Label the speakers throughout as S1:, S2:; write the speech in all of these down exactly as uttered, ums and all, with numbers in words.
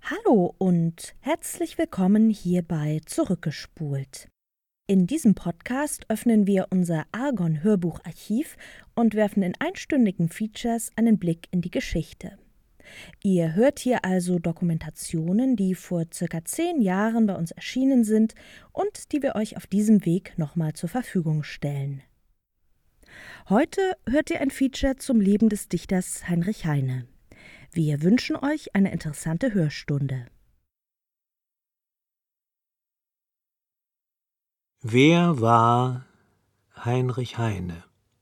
S1: Hallo und herzlich willkommen hier bei Zurückgespult. In diesem Podcast öffnen wir unser Argon-Hörbucharchiv und werfen in einstündigen Features einen Blick in die Geschichte. Ihr hört hier also Dokumentationen, die vor circa zehn Jahren bei uns erschienen sind und die wir euch auf diesem Weg nochmal zur Verfügung stellen. Heute hört ihr ein Feature zum Leben des Dichters Heinrich Heine. Wir wünschen euch eine interessante Hörstunde.
S2: Wer war Heinrich Heine?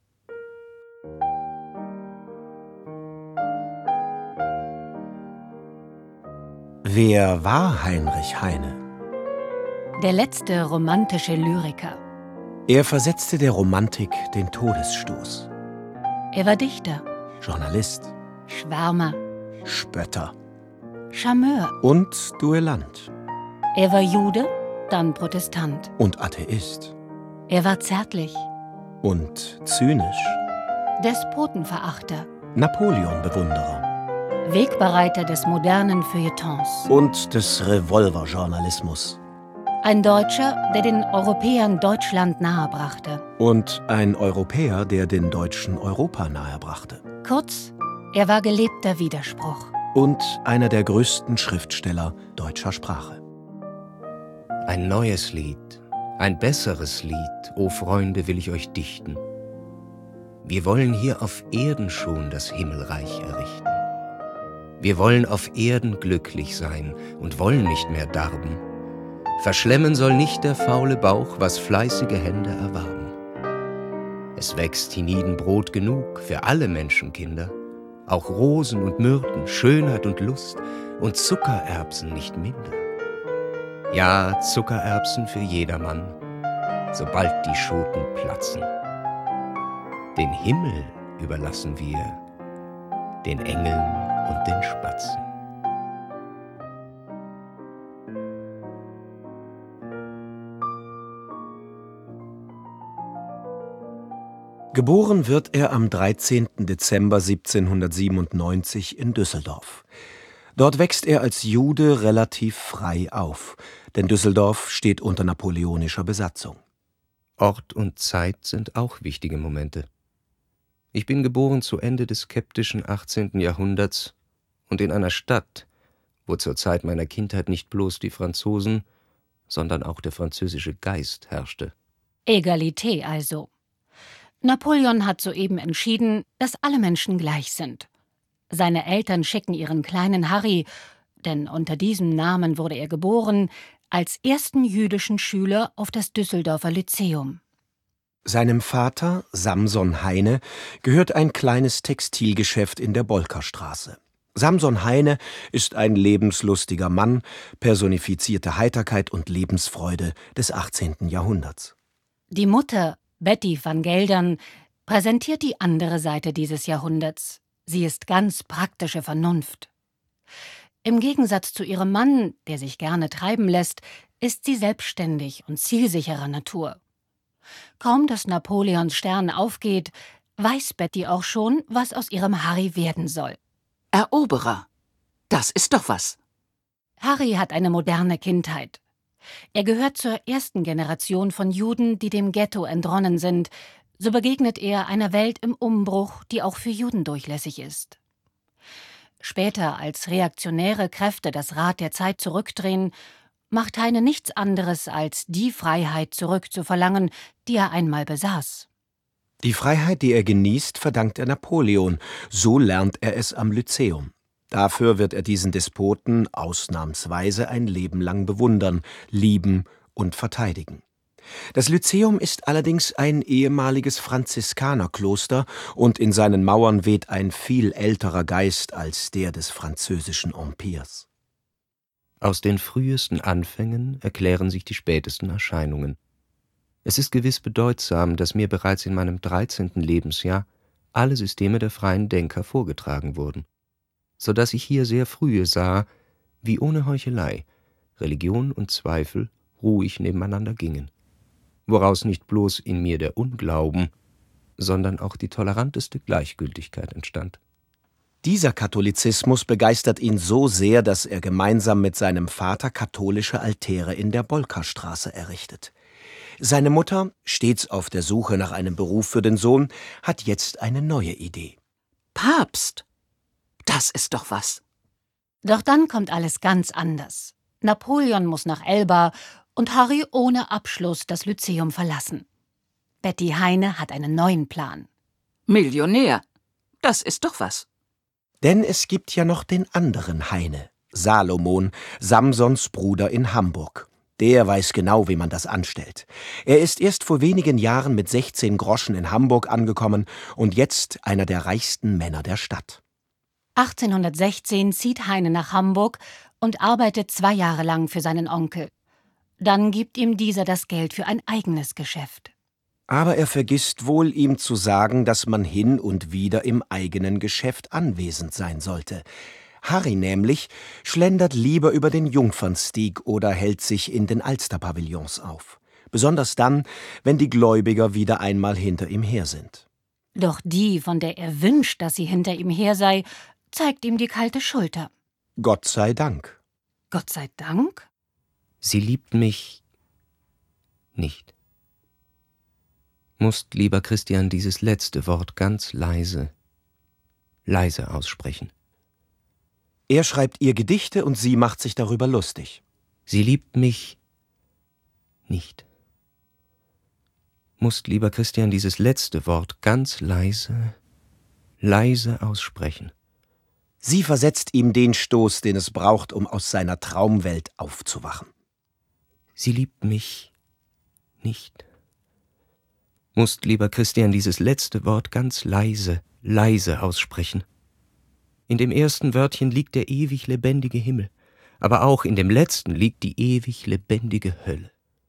S2: Wer war Heinrich Heine?
S3: Der letzte romantische Lyriker.
S2: Er versetzte der Romantik den Todesstoß.
S3: Er war Dichter,
S2: Journalist,
S3: Schwärmer,
S2: Spötter
S3: Charmeur.
S2: und Duellant
S3: Er war Jude, dann Protestant.
S2: und Atheist
S3: Er war zärtlich,
S2: und zynisch,
S3: Despotenverachter,
S2: Napoleon-Bewunderer
S3: Wegbereiter des modernen Feuilletons.
S2: und des Revolverjournalismus
S3: Ein Deutscher, der den Europäern Deutschland nahebrachte.
S2: und ein Europäer, der den Deutschen Europa nahebrachte.
S3: Kurz, er war gelebter Widerspruch.
S2: Und einer der größten Schriftsteller deutscher Sprache.
S4: Ein neues Lied, ein besseres Lied, o Freunde, will ich euch dichten. Wir wollen hier auf Erden schon das Himmelreich errichten. Wir wollen auf Erden glücklich sein und wollen nicht mehr darben. Verschlemmen soll nicht der faule Bauch, was fleißige Hände erwarben. Es wächst hienieden Brot genug für alle Menschenkinder, auch Rosen und Myrten, Schönheit und Lust und Zuckererbsen nicht minder. Ja, Zuckererbsen für jedermann, sobald die Schoten platzen. Den Himmel überlassen wir den Engeln und den Spatzen.
S2: Geboren wird er am dreizehnten Dezember siebzehnhundertsiebenundneunzig in Düsseldorf. Dort wächst er als Jude relativ frei auf, denn Düsseldorf steht unter napoleonischer Besatzung.
S4: Ort und Zeit sind auch wichtige Momente. Ich bin geboren zu Ende des skeptischen achtzehnten Jahrhunderts und in einer Stadt, wo zur Zeit meiner Kindheit nicht bloß die Franzosen, sondern auch der französische Geist herrschte.
S3: Egalité also. Napoleon hat soeben entschieden, dass alle Menschen gleich sind. Seine Eltern schicken ihren kleinen Harry, denn unter diesem Namen wurde er geboren, als ersten jüdischen Schüler auf das Düsseldorfer Lyzeum.
S2: Seinem Vater, Samson Heine, gehört ein kleines Textilgeschäft in der Bolkerstraße. Samson Heine ist ein lebenslustiger Mann, personifizierte Heiterkeit und Lebensfreude des achtzehnten Jahrhunderts.
S3: Die Mutter, Betty van Geldern, präsentiert die andere Seite dieses Jahrhunderts. Sie ist ganz praktische Vernunft. Im Gegensatz zu ihrem Mann, der sich gerne treiben lässt, ist sie selbstständig und zielsicherer Natur. Kaum dass Napoleons Stern aufgeht, weiß Betty auch schon, was aus ihrem Harry werden soll.
S5: Eroberer. Das ist doch was.
S3: Harry hat eine moderne Kindheit. Er gehört zur ersten Generation von Juden, die dem Ghetto entronnen sind. So begegnet er einer Welt im Umbruch, die auch für Juden durchlässig ist. Später, als reaktionäre Kräfte das Rad der Zeit zurückdrehen, macht Heine nichts anderes, als die Freiheit zurückzuverlangen, die er einmal besaß.
S2: Die Freiheit, die er genießt, verdankt er Napoleon. So lernt er es am Lyzeum. Dafür wird er diesen Despoten ausnahmsweise ein Leben lang bewundern, lieben und verteidigen. Das Lyzeum ist allerdings ein ehemaliges Franziskanerkloster und in seinen Mauern weht ein viel älterer Geist als der des französischen Empires.
S4: Aus den frühesten Anfängen erklären sich die spätesten Erscheinungen. Es ist gewiss bedeutsam, dass mir bereits in meinem dreizehnten Lebensjahr alle Systeme der freien Denker vorgetragen wurden, so dass ich hier sehr frühe sah, wie ohne Heuchelei Religion und Zweifel ruhig nebeneinander gingen, woraus nicht bloß in mir der Unglauben, sondern auch die toleranteste Gleichgültigkeit entstand.
S2: Dieser Katholizismus begeistert ihn so sehr, dass er gemeinsam mit seinem Vater katholische Altäre in der Bolkerstraße errichtet. Seine Mutter, stets auf der Suche nach einem Beruf für den Sohn, hat jetzt eine neue Idee.
S5: Papst? Das ist doch was.
S3: Doch dann kommt alles ganz anders. Napoleon muss nach Elba und Harry ohne Abschluss das Lyzeum verlassen. Betty Heine hat einen neuen Plan.
S5: Millionär? Das ist doch was.
S2: Denn es gibt ja noch den anderen Heine, Salomon, Samsons Bruder in Hamburg. Der weiß genau, wie man das anstellt. Er ist erst vor wenigen Jahren mit sechzehn Groschen in Hamburg angekommen und jetzt einer der reichsten Männer der Stadt.
S3: achtzehnhundertsechzehn zieht Heine nach Hamburg und arbeitet zwei Jahre lang für seinen Onkel. Dann gibt ihm dieser das Geld für ein eigenes Geschäft.
S2: Aber er vergisst wohl, ihm zu sagen, dass man hin und wieder im eigenen Geschäft anwesend sein sollte. Harry nämlich schlendert lieber über den Jungfernstieg oder hält sich in den Alsterpavillons auf. Besonders dann, wenn die Gläubiger wieder einmal hinter ihm her sind.
S3: Doch die, von der er wünscht, dass sie hinter ihm her sei, zeigt ihm die kalte Schulter.
S2: Gott sei Dank.
S3: Gott sei Dank?
S4: Sie liebt mich nicht. Musst, lieber Christian, dieses letzte Wort ganz leise, leise aussprechen.
S2: Er schreibt ihr Gedichte und sie macht sich darüber lustig.
S4: Sie liebt mich nicht. Musst, lieber Christian, dieses letzte Wort ganz leise, leise aussprechen.
S2: Sie versetzt ihm den Stoß, den es braucht, um aus seiner Traumwelt aufzuwachen.
S4: Sie liebt mich nicht. Musst, lieber Christian, dieses letzte Wort ganz leise, leise aussprechen. In dem ersten Wörtchen liegt der ewig lebendige Himmel, aber auch in dem letzten liegt die ewig lebendige Hölle.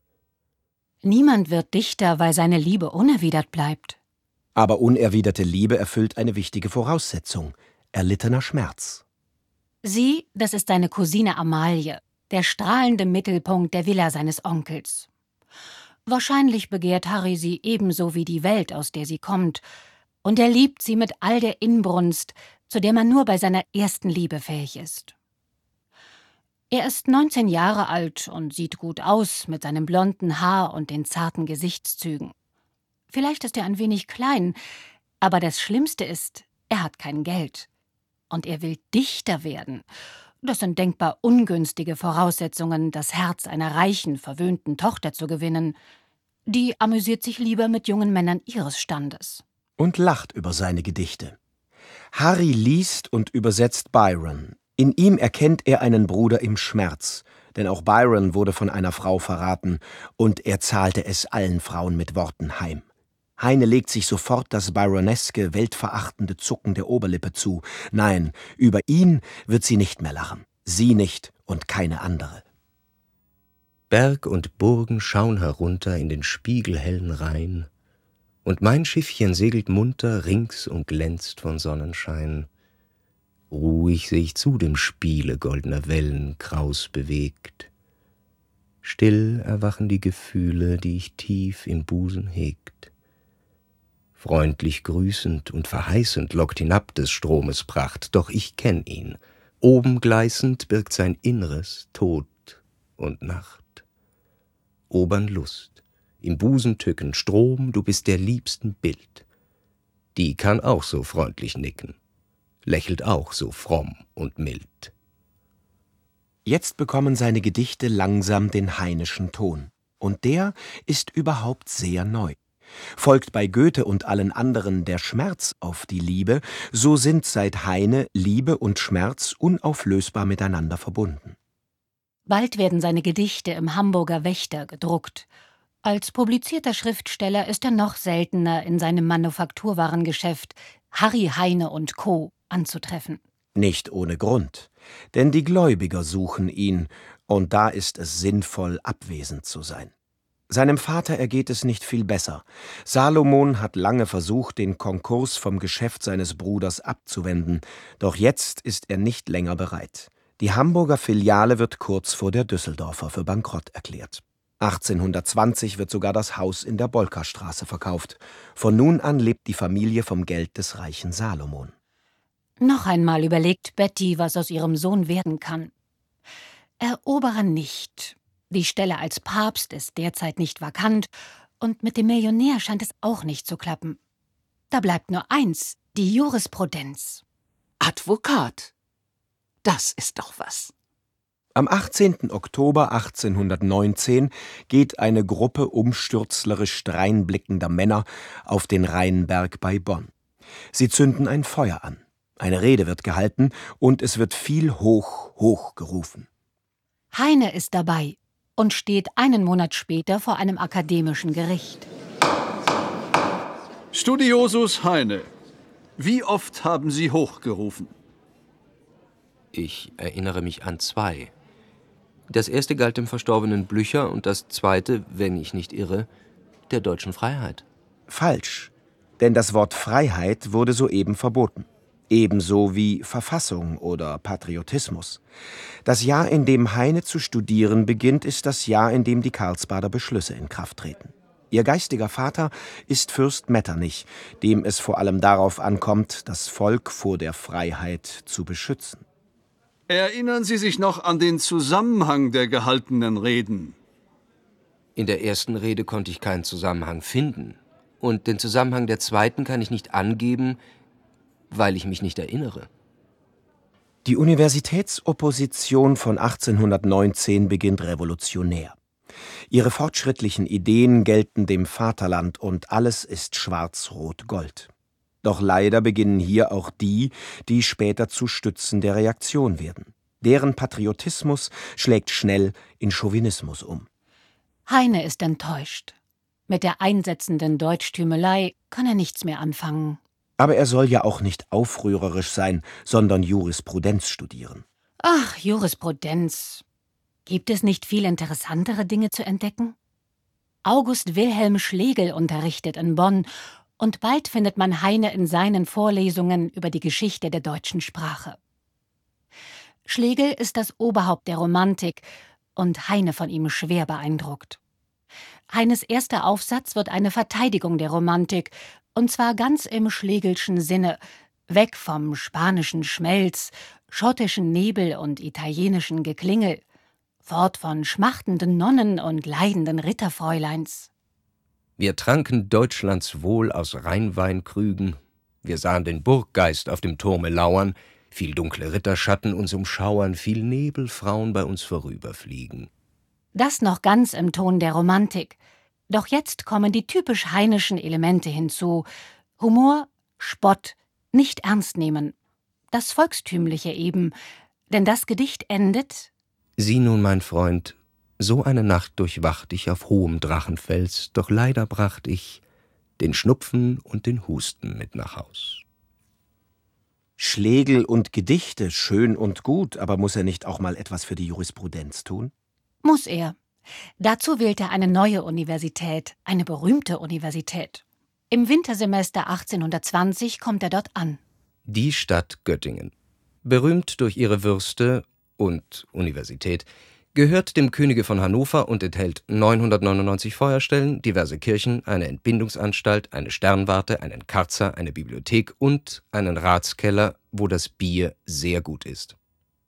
S3: Niemand wird Dichter, weil seine Liebe unerwidert bleibt.
S2: Aber unerwiderte Liebe erfüllt eine wichtige Voraussetzung: erlittener Schmerz.
S3: Sie, das ist seine Cousine Amalie, der strahlende Mittelpunkt der Villa seines Onkels. Wahrscheinlich begehrt Harry sie ebenso wie die Welt, aus der sie kommt, und er liebt sie mit all der Inbrunst, zu der man nur bei seiner ersten Liebe fähig ist. Er ist neunzehn Jahre alt und sieht gut aus mit seinem blonden Haar und den zarten Gesichtszügen. Vielleicht ist er ein wenig klein, aber das Schlimmste ist, er hat kein Geld. Und er will Dichter werden. Das sind denkbar ungünstige Voraussetzungen, das Herz einer reichen, verwöhnten Tochter zu gewinnen. Die amüsiert sich lieber mit jungen Männern ihres Standes.
S2: Und lacht über seine Gedichte. Harry liest und übersetzt Byron. In ihm erkennt er einen Bruder im Schmerz, denn auch Byron wurde von einer Frau verraten, und er zahlte es allen Frauen mit Worten heim. Heine legt sich sofort das byroneske, weltverachtende Zucken der Oberlippe zu. Nein, über ihn wird sie nicht mehr lachen. Sie nicht und keine andere.
S4: Berg und Burgen schauen herunter in den spiegelhellen Rhein, und mein Schiffchen segelt munter rings und glänzt von Sonnenschein. Ruhig seh ich zu dem Spiele goldener Wellen, kraus bewegt. Still erwachen die Gefühle, die ich tief im Busen hegt. Freundlich grüßend und verheißend lockt hinab des Stromes Pracht, doch ich kenn ihn. Oben gleißend birgt sein Inneres Tod und Nacht. Obern Lust, im Busen tücken, Strom, du bist der liebsten Bild. Die kann auch so freundlich nicken, lächelt auch so fromm und mild.
S2: Jetzt bekommen seine Gedichte langsam den heineschen Ton. Und der ist überhaupt sehr neu. Folgt bei Goethe und allen anderen der Schmerz auf die Liebe, so sind seit Heine Liebe und Schmerz unauflösbar miteinander verbunden.
S3: Bald werden seine Gedichte im Hamburger Wächter gedruckt. Als publizierter Schriftsteller ist er noch seltener in seinem Manufakturwarengeschäft Harry Heine und Co. anzutreffen.
S2: Nicht ohne Grund, denn die Gläubiger suchen ihn, und da ist es sinnvoll, abwesend zu sein. Seinem Vater ergeht es nicht viel besser. Salomon hat lange versucht, den Konkurs vom Geschäft seines Bruders abzuwenden, doch jetzt ist er nicht länger bereit. Die Hamburger Filiale wird kurz vor der Düsseldorfer für bankrott erklärt. achtzehnhundertzwanzig wird sogar das Haus in der Bolkerstraße verkauft. Von nun an lebt die Familie vom Geld des reichen Salomon.
S3: Noch einmal überlegt Betty, was aus ihrem Sohn werden kann. Eroberer nicht. Die Stelle als Papst ist derzeit nicht vakant und mit dem Millionär scheint es auch nicht zu klappen. Da bleibt nur eins, die Jurisprudenz.
S5: Advokat. Das ist doch was.
S2: Am achtzehnten Oktober achtzehnhundertneunzehn geht eine Gruppe umstürzlerisch dreinblickender Männer auf den Rheinberg bei Bonn. Sie zünden ein Feuer an. Eine Rede wird gehalten und es wird viel Hoch, Hoch gerufen.
S3: Heine ist dabei und steht einen Monat später vor einem akademischen Gericht.
S6: Studiosus Heine, wie oft haben Sie hochgerufen?
S4: Ich erinnere mich an zwei. Das erste galt dem verstorbenen Blücher und das zweite, wenn ich nicht irre, der deutschen Freiheit.
S2: Falsch, denn das Wort Freiheit wurde soeben verboten. Ebenso wie Verfassung oder Patriotismus. Das Jahr, in dem Heine zu studieren beginnt, ist das Jahr, in dem die Karlsbader Beschlüsse in Kraft treten. Ihr geistiger Vater ist Fürst Metternich, dem es vor allem darauf ankommt, das Volk vor der Freiheit zu beschützen.
S6: Erinnern Sie sich noch an den Zusammenhang der gehaltenen Reden?
S4: In der ersten Rede konnte ich keinen Zusammenhang finden. Und den Zusammenhang der zweiten kann ich nicht angeben, weil ich mich nicht erinnere.
S2: Die Universitätsopposition von achtzehnhundertneunzehn beginnt revolutionär. Ihre fortschrittlichen Ideen gelten dem Vaterland und alles ist schwarz-rot-gold. Doch leider beginnen hier auch die, die später zu Stützen der Reaktion werden. Deren Patriotismus schlägt schnell in Chauvinismus um.
S3: Heine ist enttäuscht. Mit der einsetzenden Deutschtümelei kann er nichts mehr anfangen.
S2: Aber er soll ja auch nicht aufrührerisch sein, sondern Jurisprudenz studieren.
S3: Ach, Jurisprudenz. Gibt es nicht viel interessantere Dinge zu entdecken? August Wilhelm Schlegel unterrichtet in Bonn und bald findet man Heine in seinen Vorlesungen über die Geschichte der deutschen Sprache. Schlegel ist das Oberhaupt der Romantik und Heine von ihm schwer beeindruckt. Heines erster Aufsatz wird eine Verteidigung der Romantik, und zwar ganz im Schlegelschen Sinne, weg vom spanischen Schmelz, schottischen Nebel und italienischen Geklingel, fort von schmachtenden Nonnen und leidenden Ritterfräuleins.
S4: Wir tranken Deutschlands Wohl aus Rheinweinkrügen, wir sahen den Burggeist auf dem Turme lauern, viel dunkle Ritterschatten uns umschauern, viel Nebelfrauen bei uns vorüberfliegen.
S3: Das noch ganz im Ton der Romantik. Doch jetzt kommen die typisch heinischen Elemente hinzu. Humor, Spott, nicht ernst nehmen. Das Volkstümliche eben. Denn das Gedicht endet:
S4: Sieh nun, mein Freund, so eine Nacht durchwacht ich auf hohem Drachenfels, doch leider bracht ich den Schnupfen und den Husten mit nach Haus.
S2: Schlegel und Gedichte, schön und gut, aber muss er nicht auch mal etwas für die Jurisprudenz tun?
S3: Muss er. Dazu wählt er eine neue Universität, eine berühmte Universität. Im Wintersemester achtzehnhundertzwanzig kommt er dort an.
S4: Die Stadt Göttingen, berühmt durch ihre Würste und Universität, gehört dem Könige von Hannover und enthält neunhundertneunundneunzig Feuerstellen, diverse Kirchen, eine Entbindungsanstalt, eine Sternwarte, einen Karzer, eine Bibliothek und einen Ratskeller, wo das Bier sehr gut ist.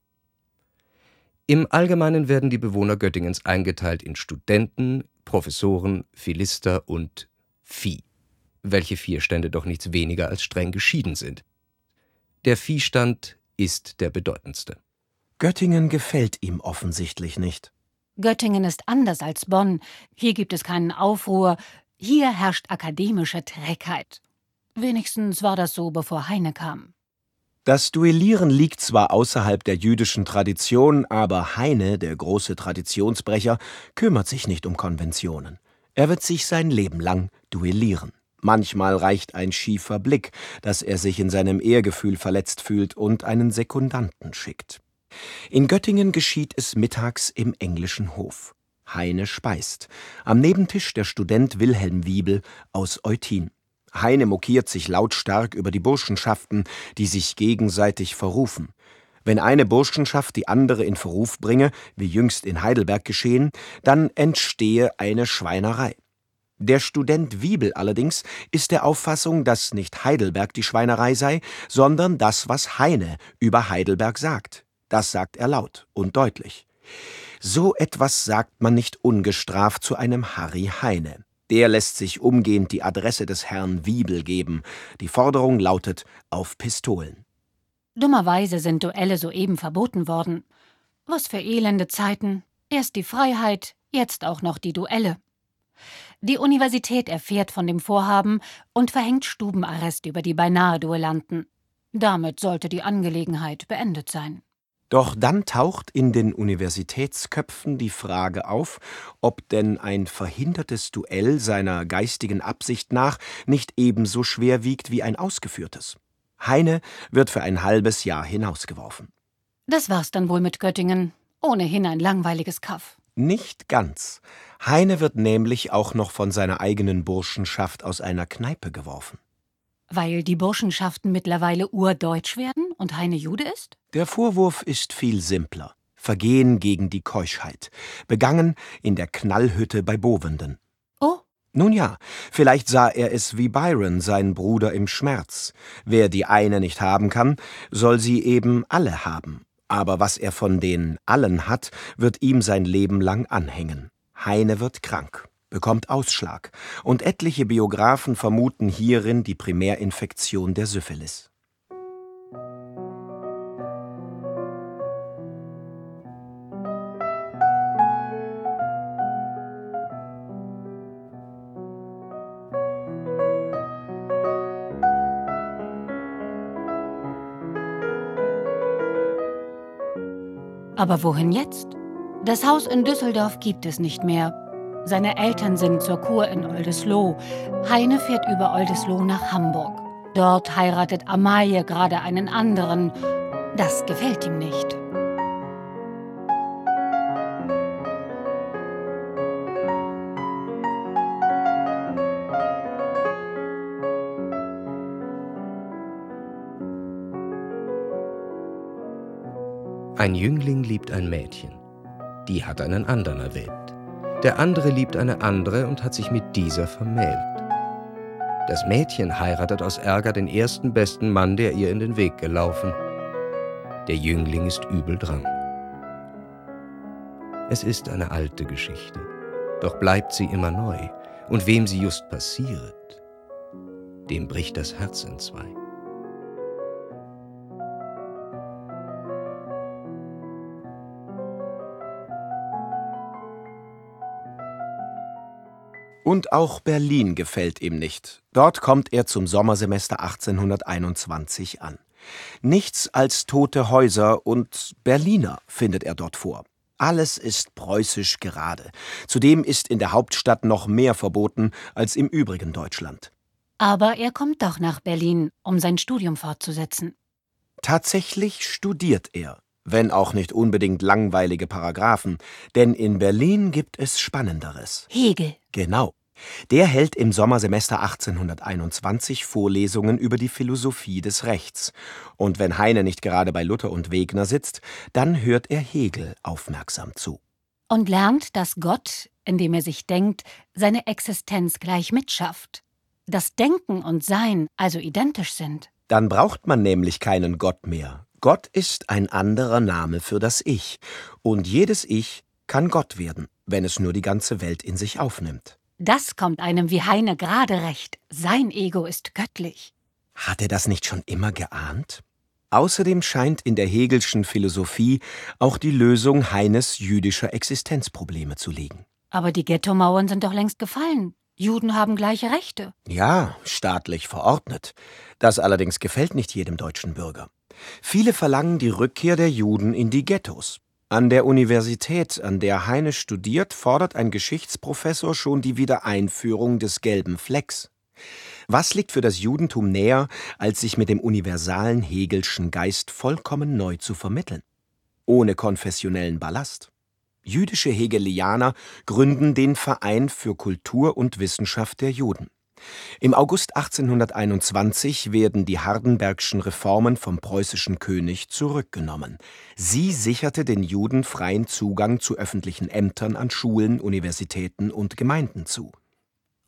S4: Im Allgemeinen werden die Bewohner Göttingens eingeteilt in Studenten, Professoren, Philister und Vieh, welche vier Stände doch nichts weniger als streng geschieden sind. Der Viehstand ist der bedeutendste.
S2: Göttingen gefällt ihm offensichtlich nicht.
S3: Göttingen ist anders als Bonn. Hier gibt es keinen Aufruhr. Hier herrscht akademische Trägheit. Wenigstens war das so, bevor Heine kam.
S2: Das Duellieren liegt zwar außerhalb der jüdischen Tradition, aber Heine, der große Traditionsbrecher, kümmert sich nicht um Konventionen. Er wird sich sein Leben lang duellieren. Manchmal reicht ein schiefer Blick, dass er sich in seinem Ehrgefühl verletzt fühlt und einen Sekundanten schickt. In Göttingen geschieht es mittags im englischen Hof. Heine speist. Am Nebentisch der Student Wilhelm Wiebel aus Eutin. Heine mokiert sich lautstark über die Burschenschaften, die sich gegenseitig verrufen. Wenn eine Burschenschaft die andere in Verruf bringe, wie jüngst in Heidelberg geschehen, dann entstehe eine Schweinerei. Der Student Wiebel allerdings ist der Auffassung, dass nicht Heidelberg die Schweinerei sei, sondern das, was Heine über Heidelberg sagt. Das sagt er laut und deutlich. So etwas sagt man nicht ungestraft zu einem Harry Heine. Der lässt sich umgehend die Adresse des Herrn Wiebel geben. Die Forderung lautet auf Pistolen.
S3: Dummerweise sind Duelle soeben verboten worden. Was für elende Zeiten. Erst die Freiheit, jetzt auch noch die Duelle. Die Universität erfährt von dem Vorhaben und verhängt Stubenarrest über die Beinahe-Duellanten. Damit sollte die Angelegenheit beendet sein.
S2: Doch dann taucht in den Universitätsköpfen die Frage auf, ob denn ein verhindertes Duell seiner geistigen Absicht nach nicht ebenso schwer wiegt wie ein ausgeführtes. Heine wird für ein halbes Jahr hinausgeworfen.
S3: Das war's dann wohl mit Göttingen. Ohnehin ein langweiliges Kaff.
S2: Nicht ganz. Heine wird nämlich auch noch von seiner eigenen Burschenschaft aus einer Kneipe geworfen.
S3: Weil die Burschenschaften mittlerweile urdeutsch werden und Heine Jude ist?
S2: Der Vorwurf ist viel simpler. Vergehen gegen die Keuschheit. Begangen in der Knallhütte bei Bovenden.
S3: Oh.
S2: Nun ja, vielleicht sah er es wie Byron, sein Bruder im Schmerz. Wer die eine nicht haben kann, soll sie eben alle haben. Aber was er von den allen hat, wird ihm sein Leben lang anhängen. Heine wird krank, bekommt Ausschlag, und etliche Biographen vermuten hierin die Primärinfektion der Syphilis.
S3: Aber wohin jetzt? Das Haus in Düsseldorf gibt es nicht mehr. Seine Eltern sind zur Kur in Oldesloe. Heine fährt über Oldesloe nach Hamburg. Dort heiratet Amalie gerade einen anderen. Das gefällt ihm nicht.
S4: Ein Jüngling liebt ein Mädchen. Die hat einen anderen erwählt. Der andere liebt eine andere und hat sich mit dieser vermählt. Das Mädchen heiratet aus Ärger den ersten besten Mann, der ihr in den Weg gelaufen. Der Jüngling ist übel dran. Es ist eine alte Geschichte, doch bleibt sie immer neu. Und wem sie just passiert, dem bricht das Herz entzwei.
S2: Und auch Berlin gefällt ihm nicht. Dort kommt er zum Sommersemester achtzehnhunderteinundzwanzig an. Nichts als tote Häuser und Berliner findet er dort vor. Alles ist preußisch gerade. Zudem ist in der Hauptstadt noch mehr verboten als im übrigen Deutschland.
S3: Aber er kommt doch nach Berlin, um sein Studium fortzusetzen.
S2: Tatsächlich studiert er, wenn auch nicht unbedingt langweilige Paragraphen, denn in Berlin gibt es Spannenderes.
S3: Hegel.
S2: Genau. Der hält im Sommersemester achtzehnhunderteinundzwanzig Vorlesungen über die Philosophie des Rechts. Und wenn Heine nicht gerade bei Luther und Wegner sitzt, dann hört er Hegel aufmerksam zu.
S3: Und lernt, dass Gott, indem er sich denkt, seine Existenz gleich mitschafft. Dass Denken und Sein also identisch sind.
S2: Dann braucht man nämlich keinen Gott mehr. Gott ist ein anderer Name für das Ich. Und jedes Ich kann Gott werden, wenn es nur die ganze Welt in sich aufnimmt.
S3: Das kommt einem wie Heine gerade recht. Sein Ego ist göttlich.
S2: Hat er das nicht schon immer geahnt? Außerdem scheint in der Hegelschen Philosophie auch die Lösung Heines jüdischer Existenzprobleme zu liegen.
S3: Aber die Ghettomauern sind doch längst gefallen. Juden haben gleiche Rechte.
S2: Ja, staatlich verordnet. Das allerdings gefällt nicht jedem deutschen Bürger. Viele verlangen die Rückkehr der Juden in die Ghettos. An der Universität, an der Heine studiert, fordert ein Geschichtsprofessor schon die Wiedereinführung des gelben Flecks. Was liegt für das Judentum näher, als sich mit dem universalen Hegelschen Geist vollkommen neu zu vermitteln? Ohne konfessionellen Ballast. Jüdische Hegelianer gründen den Verein für Kultur und Wissenschaft der Juden. Im August achtzehnhunderteinundzwanzig werden die Hardenbergschen Reformen vom preußischen König zurückgenommen. Sie sicherte den Juden freien Zugang zu öffentlichen Ämtern an Schulen, Universitäten und Gemeinden zu.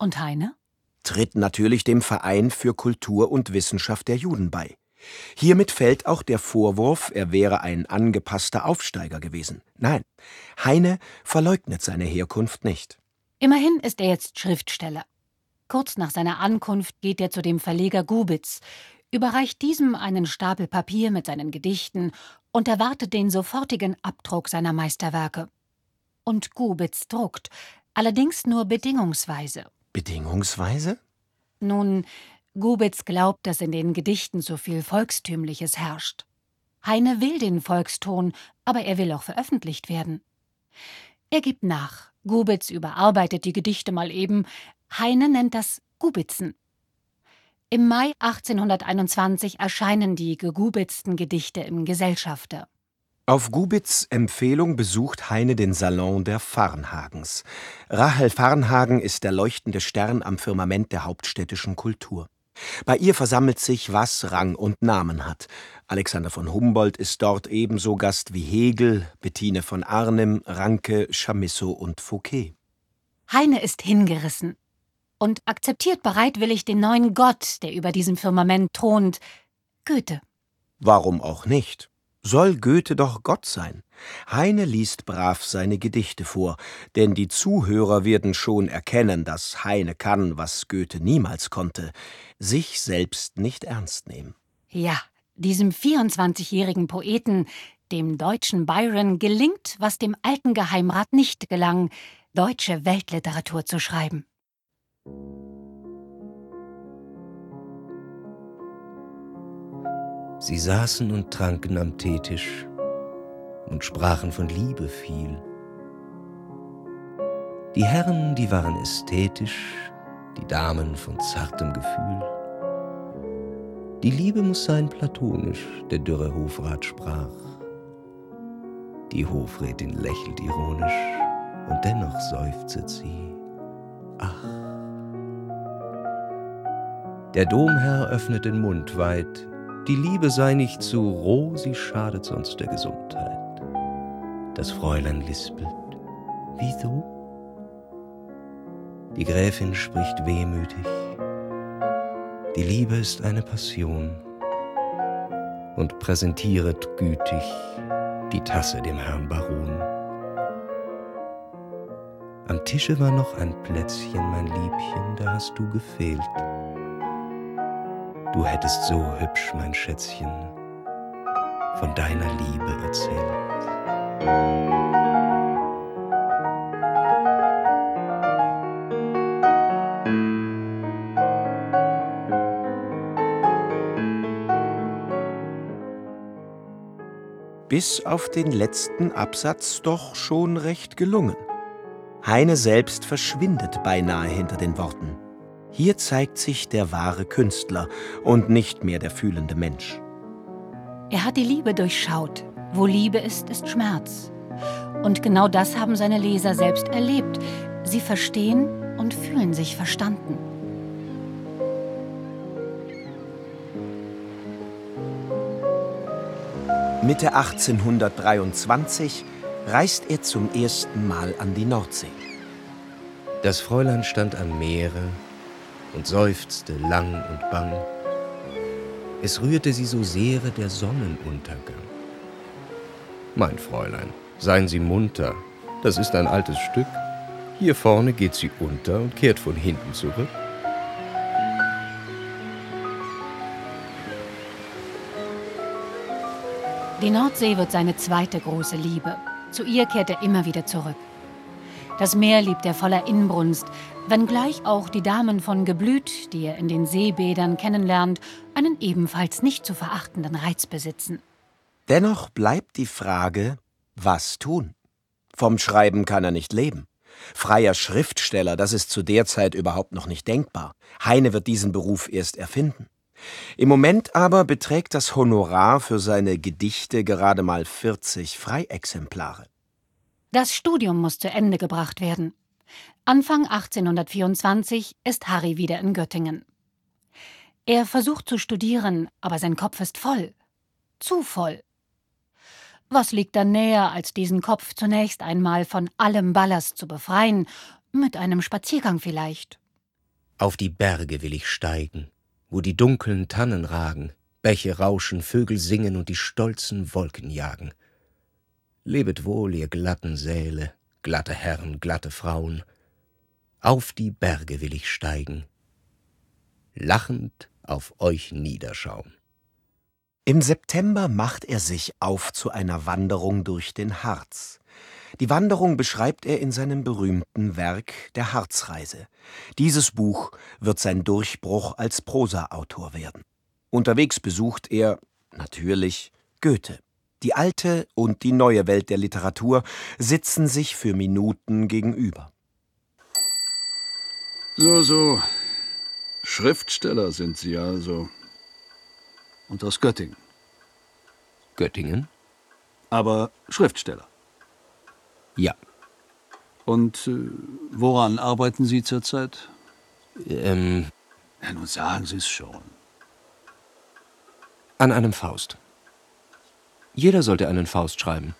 S3: Und Heine?
S2: Tritt natürlich dem Verein für Kultur und Wissenschaft der Juden bei. Hiermit fällt auch der Vorwurf, er wäre ein angepasster Aufsteiger gewesen. Nein, Heine verleugnet seine Herkunft nicht.
S3: Immerhin ist er jetzt Schriftsteller. Kurz nach seiner Ankunft geht er zu dem Verleger Gubitz, überreicht diesem einen Stapel Papier mit seinen Gedichten und erwartet den sofortigen Abdruck seiner Meisterwerke. Und Gubitz druckt, allerdings nur bedingungsweise.
S2: Bedingungsweise?
S3: Nun, Gubitz glaubt, dass in den Gedichten so viel Volkstümliches herrscht. Heine will den Volkston, aber er will auch veröffentlicht werden. Er gibt nach. Gubitz überarbeitet die Gedichte mal eben. Heine nennt das Gubitzen. Im Mai achtzehnhunderteinundzwanzig erscheinen die gegubitzten Gedichte im Gesellschafter.
S2: Auf Gubitz' Empfehlung besucht Heine den Salon der Varnhagens. Rahel Varnhagen ist der leuchtende Stern am Firmament der hauptstädtischen Kultur. Bei ihr versammelt sich, was Rang und Namen hat. Alexander von Humboldt ist dort ebenso Gast wie Hegel, Bettine von Arnim, Ranke, Chamisso und Fouquet.
S3: Heine ist hingerissen und akzeptiert bereitwillig den neuen Gott, der über diesem Firmament thront, Goethe.
S2: Warum auch nicht? Soll Goethe doch Gott sein? Heine liest brav seine Gedichte vor, denn die Zuhörer werden schon erkennen, dass Heine kann, was Goethe niemals konnte, sich selbst nicht ernst nehmen.
S3: Ja, diesem vierundzwanzigjährigen Poeten, dem deutschen Byron, gelingt, was dem alten Geheimrat nicht gelang, deutsche Weltliteratur zu schreiben.
S4: Sie saßen und tranken am Teetisch und sprachen von Liebe viel. Die Herren, die waren ästhetisch, die Damen von zartem Gefühl. Die Liebe muss sein platonisch, der dürre Hofrat sprach. Die Hofrätin lächelt ironisch und dennoch seufzet sie, ach. Der Domherr öffnet den Mund weit, die Liebe sei nicht zu roh, sie schadet sonst der Gesundheit. Das Fräulein lispelt, wieso? Die Gräfin spricht wehmütig, die Liebe ist eine Passion und präsentieret gütig die Tasse dem Herrn Baron. Am Tische war noch ein Plätzchen, mein Liebchen, da hast du gefehlt. Du hättest so hübsch, mein Schätzchen, von deiner Liebe erzählt.
S2: Bis auf den letzten Absatz doch schon recht gelungen. Heine selbst verschwindet beinahe hinter den Worten. Hier zeigt sich der wahre Künstler und nicht mehr der fühlende Mensch.
S3: Er hat die Liebe durchschaut. Wo Liebe ist, ist Schmerz. Und genau das haben seine Leser selbst erlebt. Sie verstehen und fühlen sich verstanden.
S2: Mitte achtzehnhundertdreiundzwanzig reist er zum ersten Mal an die Nordsee.
S4: Das Fräulein stand am Meere und seufzte lang und bang. Es rührte sie so sehr der Sonnenuntergang. Mein Fräulein, seien Sie munter, das ist ein altes Stück. Hier vorne geht sie unter und kehrt von hinten zurück.
S3: Die Nordsee wird seine zweite große Liebe. Zu ihr kehrt er immer wieder zurück. Das Meer liebt er voller Inbrunst, wenngleich auch die Damen von Geblüt, die er in den Seebädern kennenlernt, einen ebenfalls nicht zu verachtenden Reiz besitzen.
S2: Dennoch bleibt die Frage, was tun? Vom Schreiben kann er nicht leben. Freier Schriftsteller, das ist zu der Zeit überhaupt noch nicht denkbar. Heine wird diesen Beruf erst erfinden. Im Moment aber beträgt das Honorar für seine Gedichte gerade mal vierzig Freiexemplare.
S3: Das Studium muss zu Ende gebracht werden. Anfang achtzehnhundertvierundzwanzig ist Harry wieder in Göttingen. Er versucht zu studieren, aber sein Kopf ist voll. Zu voll. Was liegt da näher, als diesen Kopf zunächst einmal von allem Ballast zu befreien, mit einem Spaziergang vielleicht?
S4: Auf die Berge will ich steigen, wo die dunklen Tannen ragen, Bäche rauschen, Vögel singen und die stolzen Wolken jagen. Lebet wohl, ihr glatten Säle, glatte Herren, glatte Frauen. Auf die Berge will ich steigen, lachend auf euch niederschauen.
S2: Im September macht er sich auf zu einer Wanderung durch den Harz. Die Wanderung beschreibt er in seinem berühmten Werk Der Harzreise. Dieses Buch wird sein Durchbruch als Prosaautor werden. Unterwegs besucht er, natürlich, Goethe. Die alte und die neue Welt der Literatur sitzen sich für Minuten gegenüber.
S6: So, so. Schriftsteller sind Sie also. Und aus Göttingen.
S4: Göttingen?
S6: Aber Schriftsteller.
S4: Ja.
S6: Und äh, woran arbeiten Sie zurzeit?
S4: Ähm,
S6: Ja, nun sagen Sie es schon.
S4: an einem Faust. Jeder sollte einen Faust schreiben.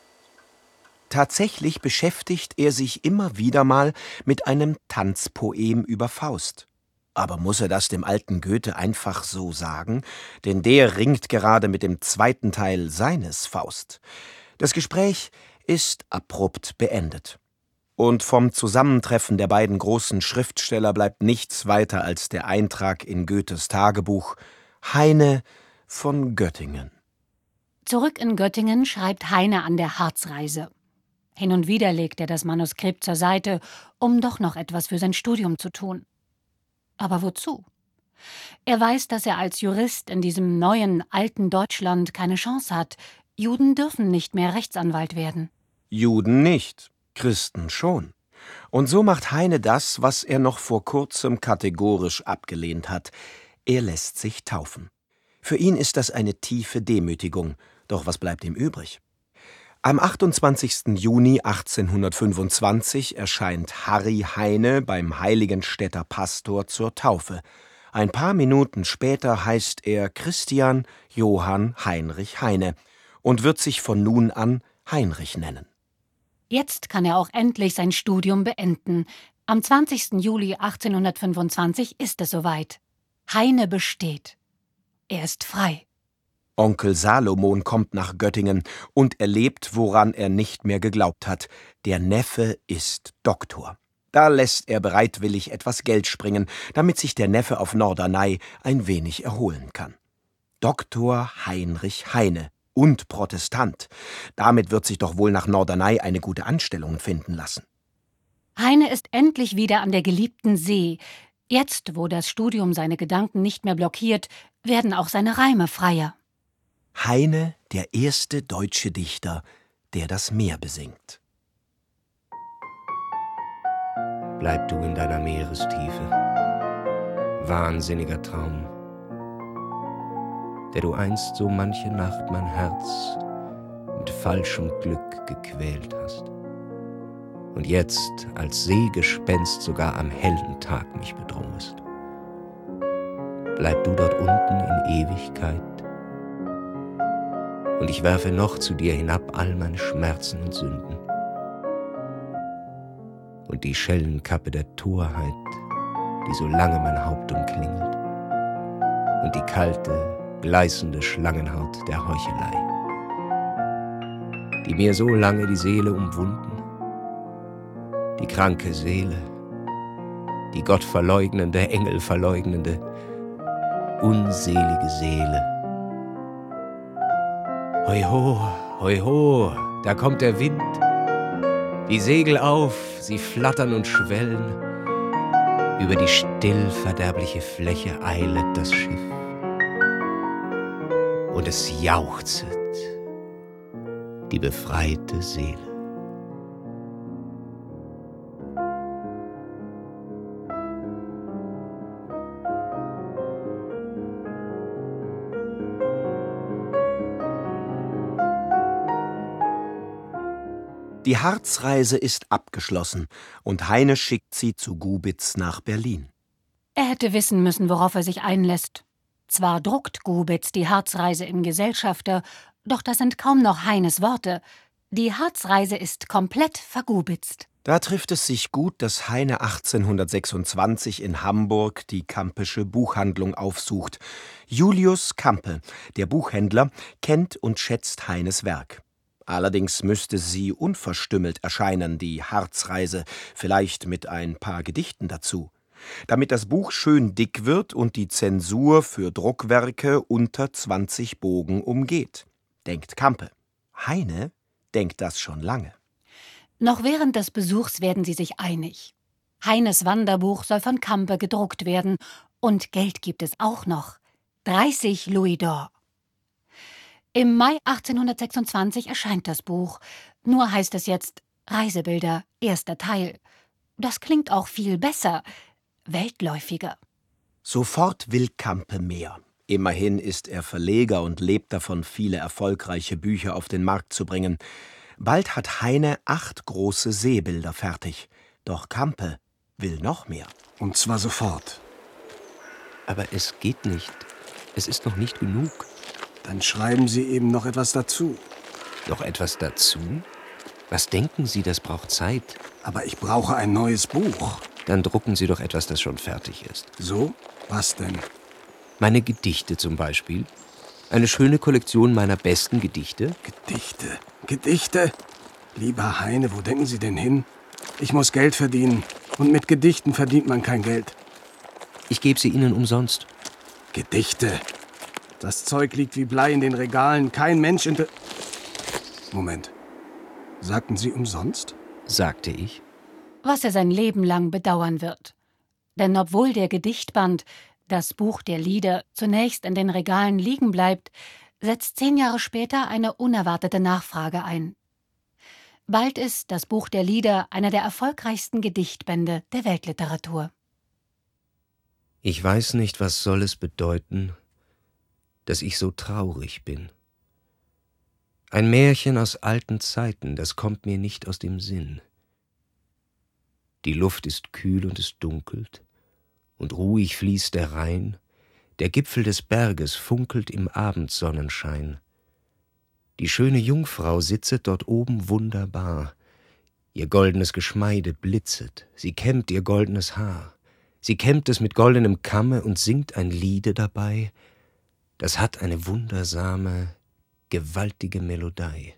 S2: Tatsächlich beschäftigt er sich immer wieder mal mit einem Tanzpoem über Faust. Aber muss er das dem alten Goethe einfach so sagen? Denn der ringt gerade mit dem zweiten Teil seines Faust. Das Gespräch ist abrupt beendet. Und vom Zusammentreffen der beiden großen Schriftsteller bleibt nichts weiter als der Eintrag in Goethes Tagebuch: Heine von Göttingen.
S3: Zurück in Göttingen schreibt Heine an der Harzreise. Hin und wieder legt er das Manuskript zur Seite, um doch noch etwas für sein Studium zu tun. Aber wozu? Er weiß, dass er als Jurist in diesem neuen, alten Deutschland keine Chance hat. Juden dürfen nicht mehr Rechtsanwalt werden.
S2: Juden nicht, Christen schon. Und so macht Heine das, was er noch vor kurzem kategorisch abgelehnt hat. Er lässt sich taufen. Für ihn ist das eine tiefe Demütigung. Doch was bleibt ihm übrig? Am achtundzwanzigsten Juni achtzehnhundertfünfundzwanzig erscheint Harry Heine beim Heiligenstädter Pastor zur Taufe. Ein paar Minuten später heißt er Christian Johann Heinrich Heine und wird sich von nun an Heinrich nennen.
S3: Jetzt kann er auch endlich sein Studium beenden. Am zwanzigsten Juli achtzehnhundertfünfundzwanzig ist es soweit. Heine besteht. Er ist frei.
S2: Onkel Salomon kommt nach Göttingen und erlebt, woran er nicht mehr geglaubt hat. Der Neffe ist Doktor. Da lässt er bereitwillig etwas Geld springen, damit sich der Neffe auf Norderney ein wenig erholen kann. Doktor Heinrich Heine und Protestant. Damit wird sich doch wohl nach Norderney eine gute Anstellung finden lassen.
S3: Heine ist endlich wieder an der geliebten See. Jetzt, wo das Studium seine Gedanken nicht mehr blockiert, werden auch seine Reime freier.
S2: Heine, der erste deutsche Dichter, der das Meer besingt.
S4: Bleib du in deiner Meerestiefe, wahnsinniger Traum, der du einst so manche Nacht mein Herz mit falschem Glück gequält hast und jetzt als Seegespenst sogar am hellen Tag mich bedrohest. Bleib du dort unten in Ewigkeit, und ich werfe noch zu dir hinab all meine Schmerzen und Sünden. Und die Schellenkappe der Torheit, die so lange mein Haupt umklingelt. Und die kalte, gleißende Schlangenhaut der Heuchelei, die mir so lange die Seele umwunden. Die kranke Seele, die gottverleugnende, engelverleugnende, unselige Seele. Hoi ho, hoi ho, da kommt der Wind. Die Segel auf, sie flattern und schwellen. Über die still verderbliche Fläche eilet das Schiff. Und es jauchzet, die befreite Seele.
S2: Die Harzreise ist abgeschlossen und Heine schickt sie zu Gubitz nach Berlin.
S3: Er hätte wissen müssen, worauf er sich einlässt. Zwar druckt Gubitz die Harzreise im Gesellschafter, doch das sind kaum noch Heines Worte. Die Harzreise ist komplett vergubitzt.
S2: Da trifft es sich gut, dass Heine achtzehnhundertsechsundzwanzig in Hamburg die Campe'sche Buchhandlung aufsucht. Julius Campe, der Buchhändler, kennt und schätzt Heines Werk. Allerdings müsste sie unverstümmelt erscheinen, die Harzreise, vielleicht mit ein paar Gedichten dazu, damit das Buch schön dick wird und die Zensur für Druckwerke unter zwanzig Bogen umgeht, denkt Campe. Heine denkt das schon lange.
S3: Noch während des Besuchs werden sie sich einig. Heines Wanderbuch soll von Campe gedruckt werden. Und Geld gibt es auch noch. dreißig Louis d'Or. Im Mai achtzehnhundertsechsundzwanzig erscheint das Buch. Nur heißt es jetzt Reisebilder, erster Teil. Das klingt auch viel besser, weltläufiger.
S2: Sofort will Campe mehr. Immerhin ist er Verleger und lebt davon, viele erfolgreiche Bücher auf den Markt zu bringen. Bald hat Heine acht große Seebilder fertig. Doch Campe will noch mehr.
S7: Und zwar sofort.
S4: Aber es geht nicht. Es ist noch nicht genug.
S7: Dann schreiben Sie eben noch etwas dazu.
S4: Noch etwas dazu? Was denken Sie, das braucht Zeit?
S7: Aber ich brauche ein neues Buch.
S4: Dann drucken Sie doch etwas, das schon fertig ist.
S7: So? Was denn?
S4: Meine Gedichte zum Beispiel. Eine schöne Kollektion meiner besten Gedichte.
S7: Gedichte? Gedichte? Lieber Heine, wo denken Sie denn hin? Ich muss Geld verdienen. Und mit Gedichten verdient man kein Geld.
S4: Ich gebe sie Ihnen umsonst.
S7: Gedichte? Das Zeug liegt wie Blei in den Regalen. Kein Mensch inter... Moment. Sagten Sie umsonst?
S4: Sagte ich.
S3: Was er sein Leben lang bedauern wird. Denn obwohl der Gedichtband, das Buch der Lieder, zunächst in den Regalen liegen bleibt, setzt zehn Jahre später eine unerwartete Nachfrage ein. Bald ist das Buch der Lieder einer der erfolgreichsten Gedichtbände der Weltliteratur.
S4: Ich weiß nicht, was soll es bedeuten, dass ich so traurig bin. Ein Märchen aus alten Zeiten, das kommt mir nicht aus dem Sinn. Die Luft ist kühl und es dunkelt, und ruhig fließt der Rhein, der Gipfel des Berges funkelt im Abendsonnenschein. Die schöne Jungfrau sitzet dort oben wunderbar, ihr goldenes Geschmeide blitzet, sie kämmt ihr goldenes Haar, sie kämmt es mit goldenem Kamme und singt ein Liede dabei, das hat eine wundersame, gewaltige Melodei.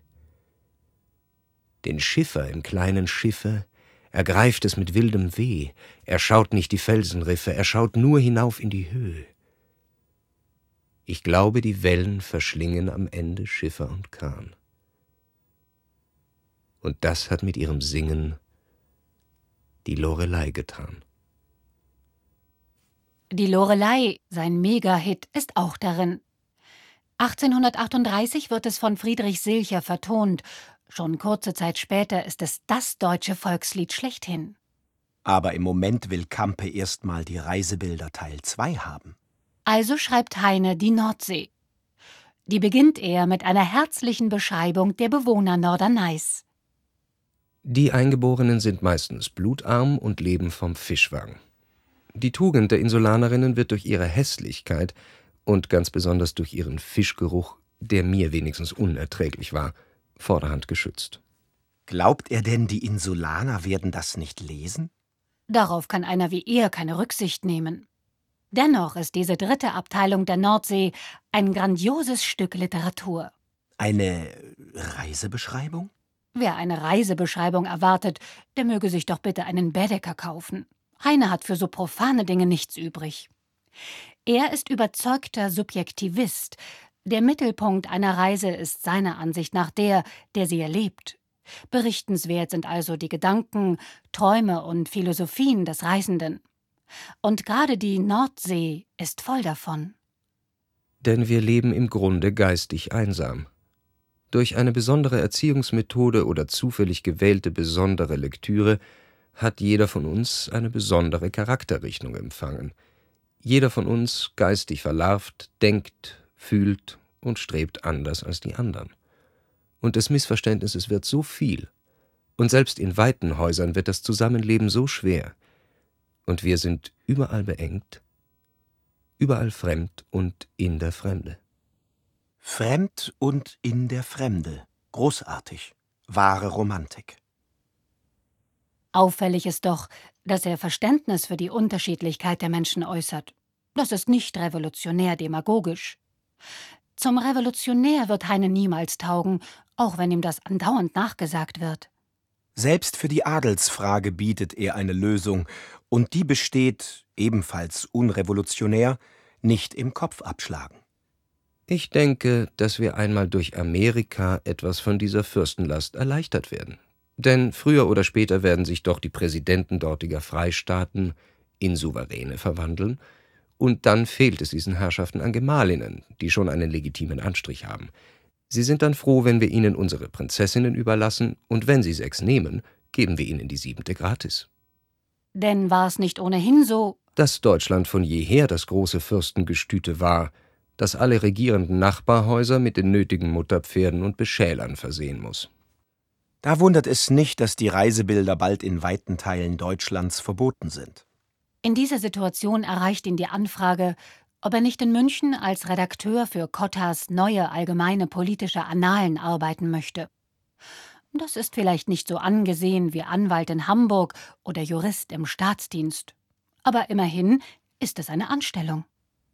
S4: Den Schiffer im kleinen Schiffe ergreift es mit wildem Weh, er schaut nicht die Felsenriffe, er schaut nur hinauf in die Höhe. Ich glaube, die Wellen verschlingen am Ende Schiffer und Kahn. Und das hat mit ihrem Singen die Lorelei getan.
S3: Die Lorelei, sein Mega-Hit, ist auch darin. achtzehnhundertachtunddreißig wird es von Friedrich Silcher vertont. Schon kurze Zeit später ist es das deutsche Volkslied schlechthin.
S2: Aber im Moment will Campe erst mal die Reisebilder Teil zwei haben.
S3: Also schreibt Heine die Nordsee. Die beginnt er mit einer herzlichen Beschreibung der Bewohner Norderney's.
S4: Die Eingeborenen sind meistens blutarm und leben vom Fischfang. Die Tugend der Insulanerinnen wird durch ihre Hässlichkeit und ganz besonders durch ihren Fischgeruch, der mir wenigstens unerträglich war, vorderhand geschützt.
S2: Glaubt er denn, die Insulaner werden das nicht lesen?
S3: Darauf kann einer wie er keine Rücksicht nehmen. Dennoch ist diese dritte Abteilung der Nordsee ein grandioses Stück Literatur.
S2: Eine Reisebeschreibung?
S3: Wer eine Reisebeschreibung erwartet, der möge sich doch bitte einen Baedeker kaufen. Heine hat für so profane Dinge nichts übrig. Er ist überzeugter Subjektivist. Der Mittelpunkt einer Reise ist seiner Ansicht nach der, der sie erlebt. Berichtenswert sind also die Gedanken, Träume und Philosophien des Reisenden. Und gerade die Nordsee ist voll davon.
S4: Denn wir leben im Grunde geistig einsam. Durch eine besondere Erziehungsmethode oder zufällig gewählte besondere Lektüre hat jeder von uns eine besondere Charakterrichtung empfangen. Jeder von uns, geistig verlarvt, denkt, fühlt und strebt anders als die anderen. Und des Missverständnisses wird so viel. Und selbst in weiten Häusern wird das Zusammenleben so schwer. Und wir sind überall beengt, überall fremd und in der Fremde.
S2: Fremd und in der Fremde. Großartig. Wahre Romantik.
S3: Auffällig ist doch, dass er Verständnis für die Unterschiedlichkeit der Menschen äußert. Das ist nicht revolutionär demagogisch. Zum Revolutionär wird Heine niemals taugen, auch wenn ihm das andauernd nachgesagt wird.
S2: Selbst für die Adelsfrage bietet er eine Lösung, und die besteht, ebenfalls unrevolutionär, nicht im Kopfabschlagen.
S4: Ich denke, dass wir einmal durch Amerika etwas von dieser Fürstenlast erleichtert werden. Denn früher oder später werden sich doch die Präsidenten dortiger Freistaaten in Souveräne verwandeln, und dann fehlt es diesen Herrschaften an Gemahlinnen, die schon einen legitimen Anstrich haben. Sie sind dann froh, wenn wir ihnen unsere Prinzessinnen überlassen, und wenn sie sechs nehmen, geben wir ihnen die siebente gratis.
S3: Denn war es nicht ohnehin so,
S4: dass Deutschland von jeher das große Fürstengestüte war, das alle regierenden Nachbarhäuser mit den nötigen Mutterpferden und Beschälern versehen muss.
S2: Da wundert es nicht, dass die Reisebilder bald in weiten Teilen Deutschlands verboten sind.
S3: in dieser Situation erreicht ihn die Anfrage, ob er nicht in München als Redakteur für Kottas neue allgemeine politische Annalen arbeiten möchte. Das ist vielleicht nicht so angesehen wie Anwalt in Hamburg oder Jurist im Staatsdienst. Aber immerhin ist es eine Anstellung.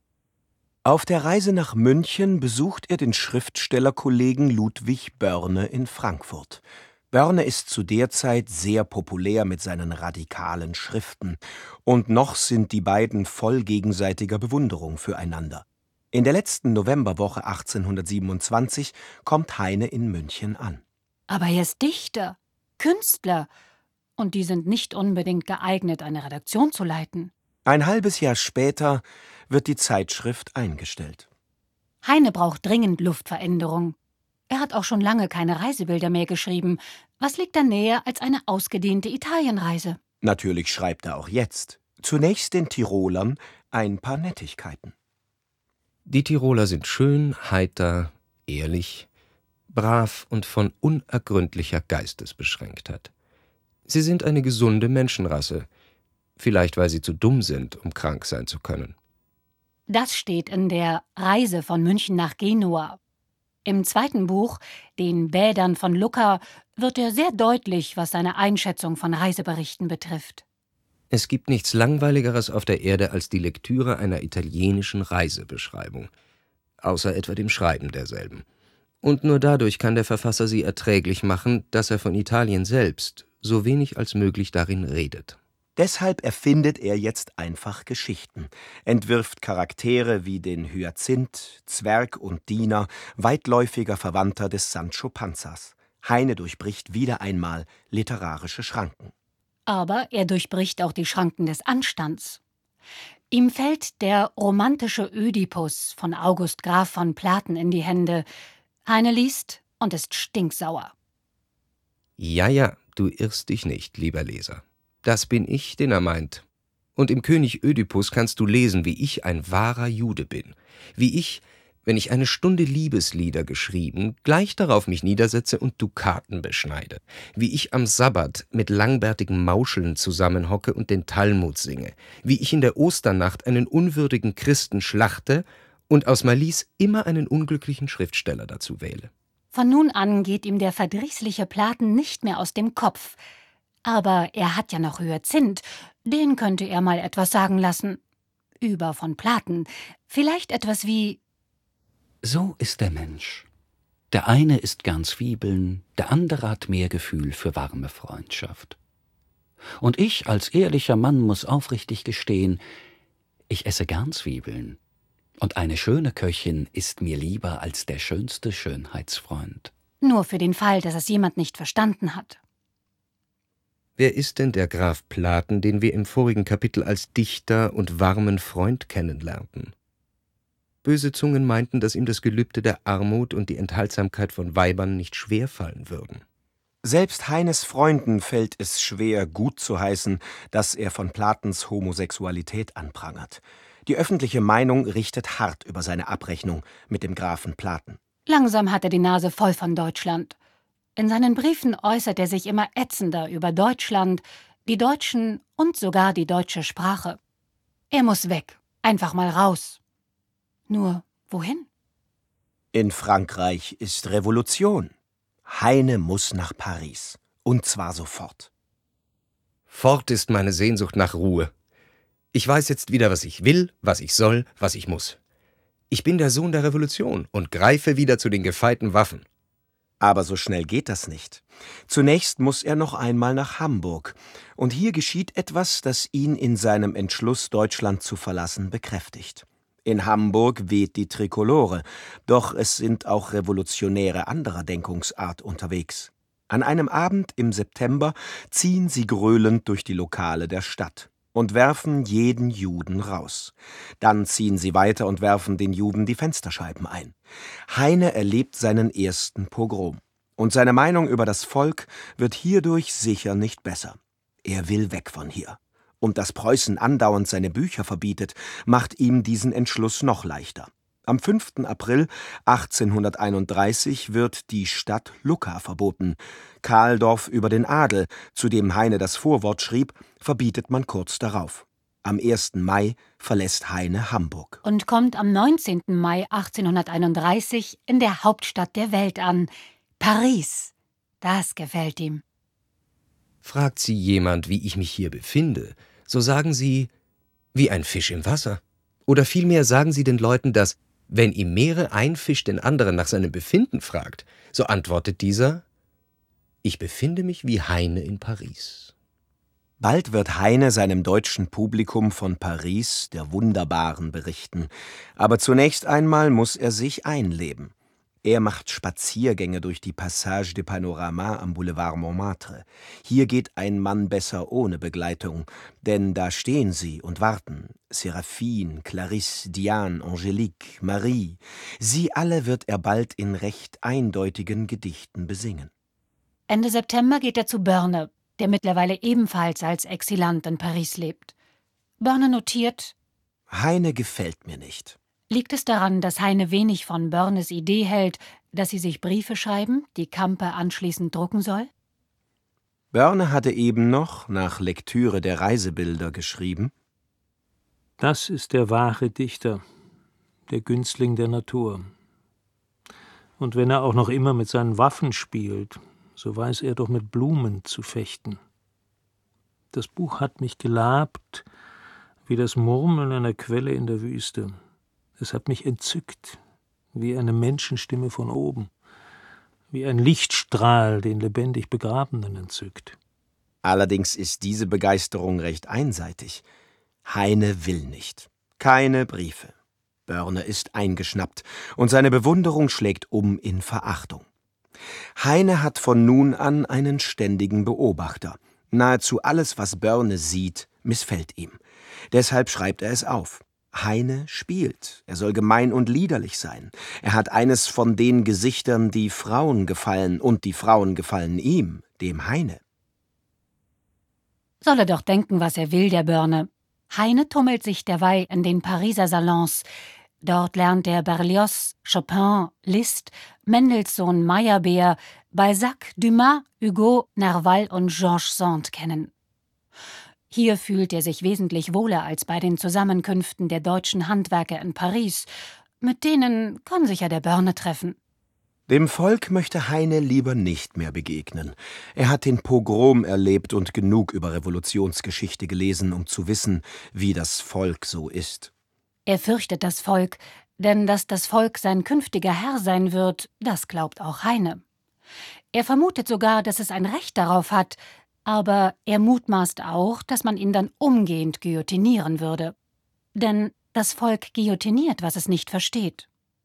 S2: Auf der Reise nach München besucht er den Schriftstellerkollegen Ludwig Börne in Frankfurt. Börne ist zu der Zeit sehr populär mit seinen radikalen Schriften, und noch sind die beiden voll gegenseitiger Bewunderung füreinander. In der letzten Novemberwoche achtzehnhundertsiebenundzwanzig kommt Heine in München an.
S3: Aber er ist Dichter, Künstler, und die sind nicht unbedingt geeignet, eine Redaktion zu leiten.
S2: Ein halbes Jahr später wird die Zeitschrift eingestellt.
S3: Heine braucht dringend Luftveränderung. Er hat auch schon lange keine Reisebilder mehr geschrieben. Was liegt da näher als eine ausgedehnte Italienreise?
S2: Natürlich schreibt er auch jetzt. Zunächst den Tirolern ein paar Nettigkeiten.
S4: Die Tiroler sind schön, heiter, ehrlich, brav und von unergründlicher Geistesbeschränktheit. Sie sind eine gesunde Menschenrasse, vielleicht weil sie zu dumm sind, um krank sein zu können.
S3: Das steht in der Reise von München nach Genua. Im zweiten Buch, den Bädern von Lucca, wird er sehr deutlich, was seine Einschätzung von Reiseberichten betrifft.
S4: Es gibt nichts Langweiligeres auf der Erde als die Lektüre einer italienischen Reisebeschreibung, außer etwa dem Schreiben derselben. Und nur dadurch kann der Verfasser sie erträglich machen, dass er von Italien selbst so wenig als möglich darin redet.
S2: Deshalb erfindet er jetzt einfach Geschichten, entwirft Charaktere wie den Hyazinth, Zwerg und Diener, weitläufiger Verwandter des Sancho Panzas. Heine durchbricht wieder einmal literarische Schranken.
S3: Aber er durchbricht auch die Schranken des Anstands. Ihm fällt der romantische Ödipus von August Graf von Platen in die Hände. Heine liest und ist stinksauer.
S4: Ja, ja, du irrst dich nicht, lieber Leser. Das bin ich, den er meint. Und im König Ödipus kannst du lesen, wie ich ein wahrer Jude bin. Wie ich, wenn ich eine Stunde Liebeslieder geschrieben, gleich darauf mich niedersetze und Dukaten beschneide. Wie ich am Sabbat mit langbärtigen Mauscheln zusammenhocke und den Talmud singe. Wie ich in der Osternacht einen unwürdigen Christen schlachte und aus Malice immer einen unglücklichen Schriftsteller dazu wähle.
S3: Von nun an geht ihm der verdrießliche Platen nicht mehr aus dem Kopf. Aber er hat ja noch Hyazinth, den könnte er mal etwas sagen lassen. Über von Platen, vielleicht etwas wie:
S5: So ist der Mensch. Der eine isst gern Zwiebeln, der andere hat mehr Gefühl für warme Freundschaft. Und ich als ehrlicher Mann muss aufrichtig gestehen, ich esse gern Zwiebeln. Und eine schöne Köchin ist mir lieber als der schönste Schönheitsfreund.
S3: Nur für den Fall, dass es jemand nicht verstanden hat.
S4: Wer ist denn der Graf Platen, den wir im vorigen Kapitel als Dichter und warmen Freund kennenlernten? Böse Zungen meinten, dass ihm das Gelübde der Armut und die Enthaltsamkeit von Weibern nicht schwerfallen würden.
S2: Selbst Heines Freunden fällt es schwer, gut zu heißen, dass er von Platens Homosexualität anprangert. Die öffentliche Meinung richtet hart über seine Abrechnung mit dem Grafen Platen.
S3: Langsam hat er die Nase voll von Deutschland. In seinen Briefen äußert er sich immer ätzender über Deutschland, die Deutschen und sogar die deutsche Sprache. Er muss weg, einfach mal raus. Nur wohin?
S2: In Frankreich ist Revolution. Heine muss nach Paris. Und zwar sofort.
S4: Fort ist meine Sehnsucht nach Ruhe. Ich weiß jetzt wieder, was ich will, was ich soll, was ich muss. Ich bin der Sohn der Revolution und greife wieder zu den gefeiten Waffen.
S2: Aber so schnell geht das nicht. Zunächst muss er noch einmal nach Hamburg. Und hier geschieht etwas, das ihn in seinem Entschluss, Deutschland zu verlassen, bekräftigt. In Hamburg weht die Trikolore, doch es sind auch Revolutionäre anderer Denkungsart unterwegs. An einem Abend im September ziehen sie gröhlend durch die Lokale der Stadt und werfen jeden Juden raus. Dann ziehen sie weiter und werfen den Juden die Fensterscheiben ein. Heine erlebt seinen ersten Pogrom. Und seine Meinung über das Volk wird hierdurch sicher nicht besser. Er will weg von hier. Und dass Preußen andauernd seine Bücher verbietet, macht ihm diesen Entschluss noch leichter. Am fünften April achtzehnhunderteinunddreißig wird die Stadt Lucca verboten. Kahldorf über den Adel, zu dem Heine das Vorwort schrieb, verbietet man kurz darauf. Am ersten Mai verlässt Heine Hamburg.
S3: Und kommt am neunzehnten Mai achtzehnhunderteinunddreißig in der Hauptstadt der Welt an, Paris. Das gefällt ihm.
S4: Fragt Sie jemand, wie ich mich hier befinde, so sagen Sie, wie ein Fisch im Wasser. Oder vielmehr sagen Sie den Leuten, dass, wenn im Meere ein Fisch den anderen nach seinem Befinden fragt, so antwortet dieser, ich befinde mich wie Heine in Paris.
S2: Bald wird Heine seinem deutschen Publikum von Paris, der Wunderbaren, berichten. Aber zunächst einmal muss er sich einleben. Er macht Spaziergänge durch die Passage de Panorama am Boulevard Montmartre. Hier geht ein Mann besser ohne Begleitung, denn da stehen sie und warten. Séraphine, Clarisse, Diane, Angélique, Marie. Sie alle wird er bald in recht eindeutigen Gedichten besingen.
S3: Ende September geht er zu Börne, der mittlerweile ebenfalls als Exilant in Paris lebt. Börne notiert:
S2: Heine gefällt mir nicht.
S3: Liegt es daran, dass Heine wenig von Börnes Idee hält, dass sie sich Briefe schreiben, die Campe anschließend drucken soll?
S2: Börne hatte eben noch, nach Lektüre der Reisebilder, geschrieben:
S8: Das ist der wahre Dichter, der Günstling der Natur. Und wenn er auch noch immer mit seinen Waffen spielt, so weiß er doch mit Blumen zu fechten. Das Buch hat mich gelabt, wie das Murmeln einer Quelle in der Wüste. Es hat mich entzückt, wie eine Menschenstimme von oben, wie ein Lichtstrahl den lebendig Begrabenen entzückt.
S2: Allerdings ist diese Begeisterung recht einseitig. Heine will nicht. Keine Briefe. Börne ist eingeschnappt und seine Bewunderung schlägt um in Verachtung. Heine hat von nun an einen ständigen Beobachter. Nahezu alles, was Börne sieht, missfällt ihm. Deshalb schreibt er es auf. Heine spielt. Er soll gemein und liederlich sein. Er hat eines von den Gesichtern, die Frauen gefallen, und die Frauen gefallen ihm, dem Heine.
S3: Soll er doch denken, was er will, der Börne. Heine tummelt sich derweil in den Pariser Salons. Dort lernt er Berlioz, Chopin, Liszt, Mendelssohn, Meyerbeer, Balzac, Dumas, Hugo, Nerval und Georges Sand kennen. Hier fühlt er sich wesentlich wohler als bei den Zusammenkünften der deutschen Handwerker in Paris. Mit denen kann sich ja der Börne treffen.
S2: Dem Volk möchte Heine lieber nicht mehr begegnen. Er hat den Pogrom erlebt und genug über Revolutionsgeschichte gelesen, um zu wissen, wie das Volk so ist.
S3: Er fürchtet das Volk, denn dass das Volk sein künftiger Herr sein wird, das glaubt auch Heine. Er vermutet sogar, dass es ein Recht darauf hat, aber er mutmaßt auch, dass man ihn dann umgehend guillotinieren würde. Denn das Volk guillotiniert, was es nicht versteht.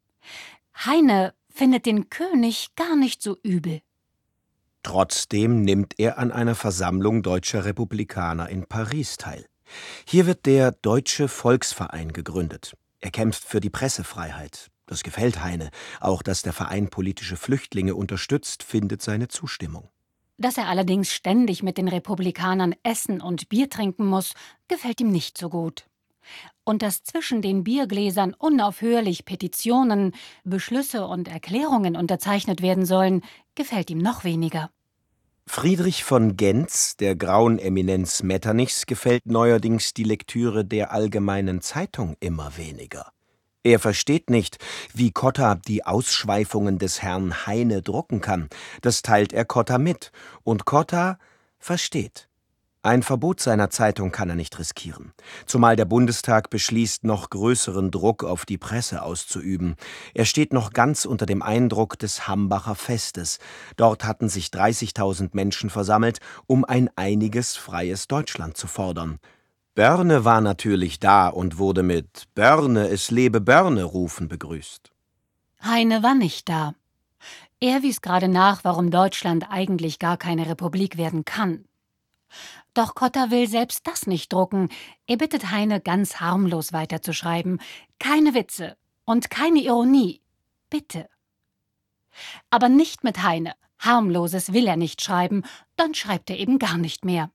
S3: Heine findet den König gar nicht so übel.
S2: Trotzdem nimmt er an einer Versammlung deutscher Republikaner in Paris teil. Hier wird der Deutsche Volksverein gegründet. Er kämpft für die Pressefreiheit. Das gefällt Heine. Auch dass der Verein politische Flüchtlinge unterstützt, findet seine Zustimmung.
S3: Dass er allerdings ständig mit den Republikanern essen und Bier trinken muss, gefällt ihm nicht so gut. Und dass zwischen den Biergläsern unaufhörlich Petitionen, Beschlüsse und Erklärungen unterzeichnet werden sollen, gefällt ihm noch weniger.
S2: Friedrich von Gentz, der grauen Eminenz Metternichs, gefällt neuerdings die Lektüre der Allgemeinen Zeitung immer weniger. Er versteht nicht, wie Cotta die Ausschweifungen des Herrn Heine drucken kann. Das teilt er Cotta mit. Und Cotta versteht. Ein Verbot seiner Zeitung kann er nicht riskieren, zumal der Bundestag beschließt, noch größeren Druck auf die Presse auszuüben. Er steht noch ganz unter dem Eindruck des Hambacher Festes. Dort hatten sich dreißigtausend Menschen versammelt, um ein einiges freies Deutschland zu fordern. Börne war natürlich da und wurde mit »Börne, es lebe Börne«-Rufen begrüßt.
S3: Heine war nicht da. Er wies gerade nach, warum Deutschland eigentlich gar keine Republik werden kann. Doch Cotta will selbst das nicht drucken. Er bittet Heine, ganz harmlos weiterzuschreiben. Keine Witze und keine Ironie. Bitte. Aber nicht mit Heine. Harmloses will er nicht schreiben, dann schreibt er eben gar nicht mehr.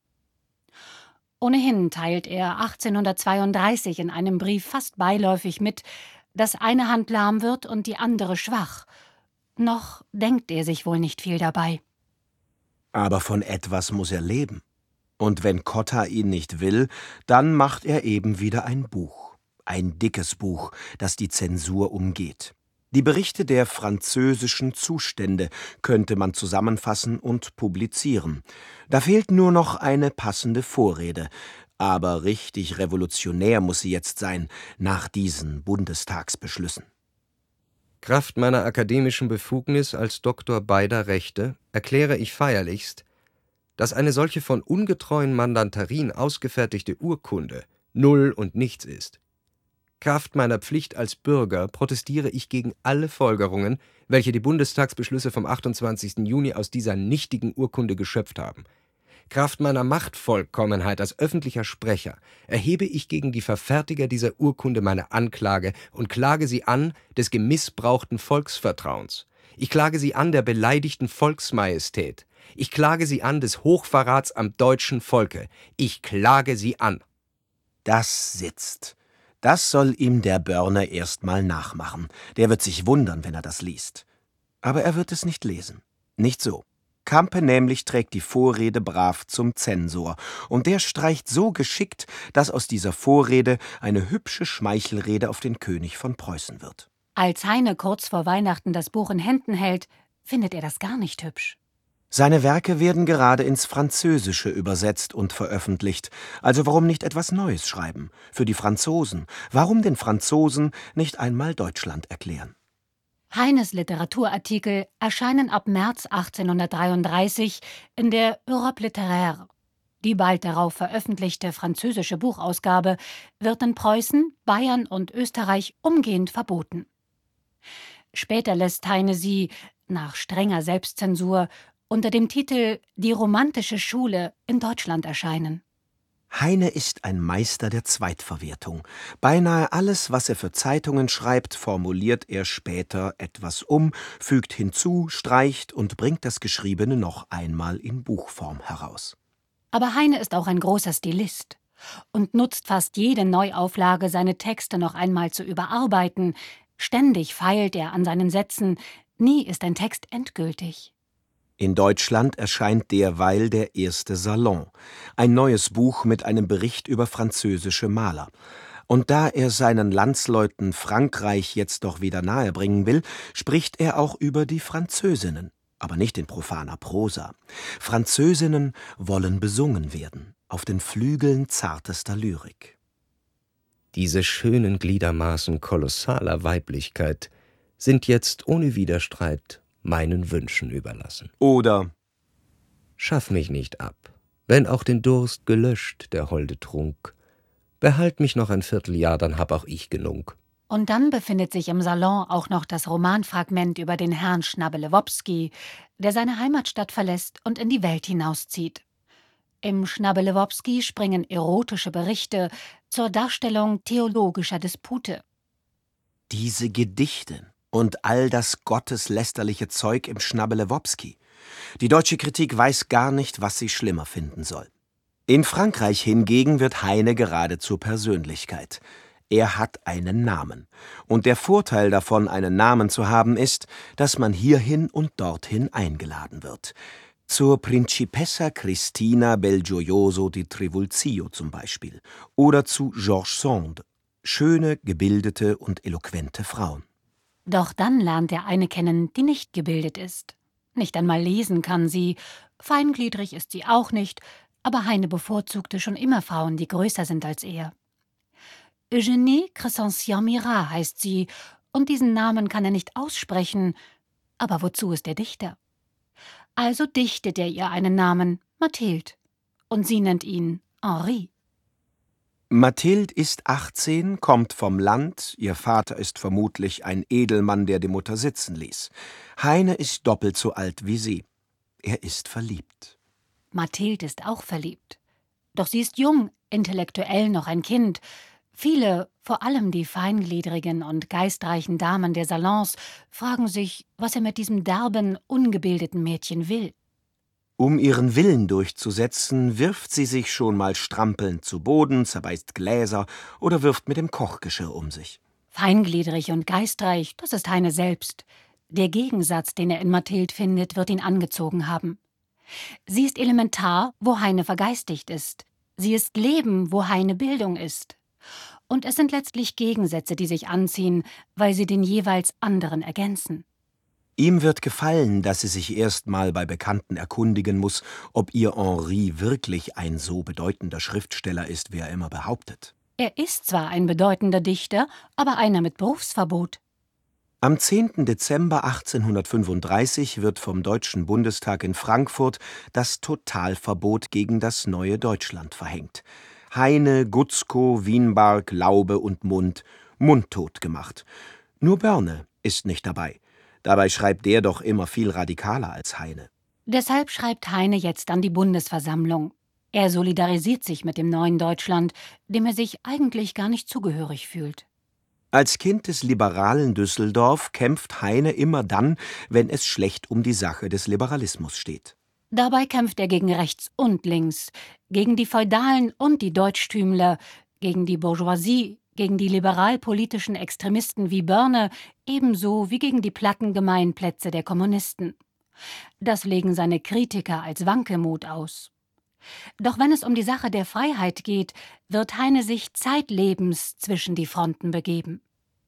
S3: Ohnehin teilt er achtzehnhundertzweiunddreißig in einem Brief fast beiläufig mit, dass eine Hand lahm wird und die andere schwach. Noch denkt er sich wohl nicht viel dabei.
S2: Aber von etwas muss er leben. Und wenn Cotta ihn nicht will, dann macht er eben wieder ein Buch. Ein dickes Buch, das die Zensur umgeht. Die Berichte der französischen Zustände könnte man zusammenfassen und publizieren. Da fehlt nur noch eine passende Vorrede. Aber richtig revolutionär muss sie jetzt sein, nach diesen Bundestagsbeschlüssen.
S4: Kraft meiner akademischen Befugnis als Doktor beider Rechte erkläre ich feierlichst, dass eine solche von ungetreuen Mandantarien ausgefertigte Urkunde null und nichts ist. Kraft meiner Pflicht als Bürger protestiere ich gegen alle Folgerungen, welche die Bundestagsbeschlüsse vom achtundzwanzigsten Juni aus dieser nichtigen Urkunde geschöpft haben. Kraft meiner Machtvollkommenheit als öffentlicher Sprecher erhebe ich gegen die Verfertiger dieser Urkunde meine Anklage und klage sie an des gemissbrauchten Volksvertrauens. Ich klage sie an der beleidigten Volksmajestät. Ich klage sie an des Hochverrats am deutschen Volke. Ich klage sie an.
S2: Das sitzt. Das soll ihm der Börne erst mal nachmachen. Der wird sich wundern, wenn er das liest. Aber er wird es nicht lesen. Nicht so. Campe nämlich trägt die Vorrede brav zum Zensor, und der streicht so geschickt, dass aus dieser Vorrede eine hübsche Schmeichelrede auf den König von Preußen wird.
S3: Als Heine kurz vor Weihnachten das Buch in Händen hält, findet er das gar nicht hübsch.
S2: Seine Werke werden gerade ins Französische übersetzt und veröffentlicht. Also warum nicht etwas Neues schreiben? Für die Franzosen. Warum den Franzosen nicht einmal Deutschland erklären?
S3: Heines Literaturartikel erscheinen ab März achtzehnhundertdreiunddreißig in der Europe littéraire. Die bald darauf veröffentlichte französische Buchausgabe wird in Preußen, Bayern und Österreich umgehend verboten. Später lässt Heine sie, nach strenger Selbstzensur, unter dem Titel »Die romantische Schule« in Deutschland erscheinen.
S2: Heine ist ein Meister der Zweitverwertung. Beinahe alles, was er für Zeitungen schreibt, formuliert er später etwas um, fügt hinzu, streicht und bringt das Geschriebene noch einmal in Buchform heraus.
S3: Aber Heine ist auch ein großer Stilist und nutzt fast jede Neuauflage, seine Texte noch einmal zu überarbeiten. Ständig feilt er an seinen Sätzen, nie ist ein Text endgültig.
S2: In Deutschland erscheint derweil der erste Salon, ein neues Buch mit einem Bericht über französische Maler. Und da er seinen Landsleuten Frankreich jetzt doch wieder nahebringen will, spricht er auch über die Französinnen, aber nicht in profaner Prosa. Französinnen wollen besungen werden, auf den Flügeln zartester Lyrik.
S4: Diese schönen Gliedermaßen kolossaler Weiblichkeit sind jetzt ohne Widerstreit meinen Wünschen überlassen.
S2: Oder
S4: schaff mich nicht ab, wenn auch den Durst gelöscht der holde Trunk. Behalt mich noch ein Vierteljahr, dann hab auch ich genug.
S3: Und dann befindet sich im Salon auch noch das Romanfragment über den Herrn Schnabelewopski, der seine Heimatstadt verlässt und in die Welt hinauszieht. Im Schnabelewopski springen erotische Berichte zur Darstellung theologischer Dispute.
S2: Diese Gedichte und all das gotteslästerliche Zeug im Schnabelewopski. Die deutsche Kritik weiß gar nicht, was sie schlimmer finden soll. In Frankreich hingegen wird Heine gerade zur Persönlichkeit. Er hat einen Namen. Und der Vorteil davon, einen Namen zu haben, ist, dass man hierhin und dorthin eingeladen wird. Zur Principessa Cristina Belgioioso di Trivulzio zum Beispiel. Oder zu Georges Sand. Schöne, gebildete und eloquente Frauen.
S3: Doch dann lernt er eine kennen, die nicht gebildet ist. Nicht einmal lesen kann sie, feingliedrig ist sie auch nicht, aber Heine bevorzugte schon immer Frauen, die größer sind als er. Eugénie Crescentiat-Mirat heißt sie, und diesen Namen kann er nicht aussprechen. Aber wozu ist er Dichter? Also dichtet er ihr einen Namen, Mathilde, und sie nennt ihn Henri.
S2: Mathilde ist achtzehn, kommt vom Land, ihr Vater ist vermutlich ein Edelmann, der die Mutter sitzen ließ. Heine ist doppelt so alt wie sie. Er ist verliebt.
S3: Mathilde ist auch verliebt. Doch sie ist jung, intellektuell noch ein Kind. Viele, vor allem die feingliedrigen und geistreichen Damen der Salons, fragen sich, was er mit diesem derben, ungebildeten Mädchen will.
S2: Um ihren Willen durchzusetzen, wirft sie sich schon mal strampelnd zu Boden, zerbeißt Gläser oder wirft mit dem Kochgeschirr um sich.
S3: Feingliedrig und geistreich, das ist Heine selbst. Der Gegensatz, den er in Mathilde findet, wird ihn angezogen haben. Sie ist elementar, wo Heine vergeistigt ist. Sie ist Leben, wo Heine Bildung ist. Und es sind letztlich Gegensätze, die sich anziehen, weil sie den jeweils anderen ergänzen.
S2: Ihm wird gefallen, dass sie sich erst mal bei Bekannten erkundigen muss, ob ihr Henri wirklich ein so bedeutender Schriftsteller ist, wie er immer behauptet.
S3: Er ist zwar ein bedeutender Dichter, aber einer mit Berufsverbot.
S2: Am zehnten Dezember achtzehnhundertfünfunddreißig wird vom Deutschen Bundestag in Frankfurt das Totalverbot gegen das neue Deutschland verhängt. Heine, Gutzkow, Wienbarg, Laube und Mundt mundtot gemacht. Nur Börne ist nicht dabei. Dabei schreibt der doch immer viel radikaler als Heine.
S3: Deshalb schreibt Heine jetzt an die Bundesversammlung. Er solidarisiert sich mit dem neuen Deutschland, dem er sich eigentlich gar nicht zugehörig fühlt.
S2: Als Kind des liberalen Düsseldorf kämpft Heine immer dann, wenn es schlecht um die Sache des Liberalismus steht.
S3: Dabei kämpft er gegen rechts und links, gegen die Feudalen und die Deutschtümler, gegen die Bourgeoisie, gegen die liberal-politischen Extremisten wie Börne, ebenso wie gegen die platten Gemeinplätze der Kommunisten. Das legen seine Kritiker als Wankelmut aus. Doch wenn es um die Sache der Freiheit geht, wird Heine sich zeitlebens zwischen die Fronten begeben.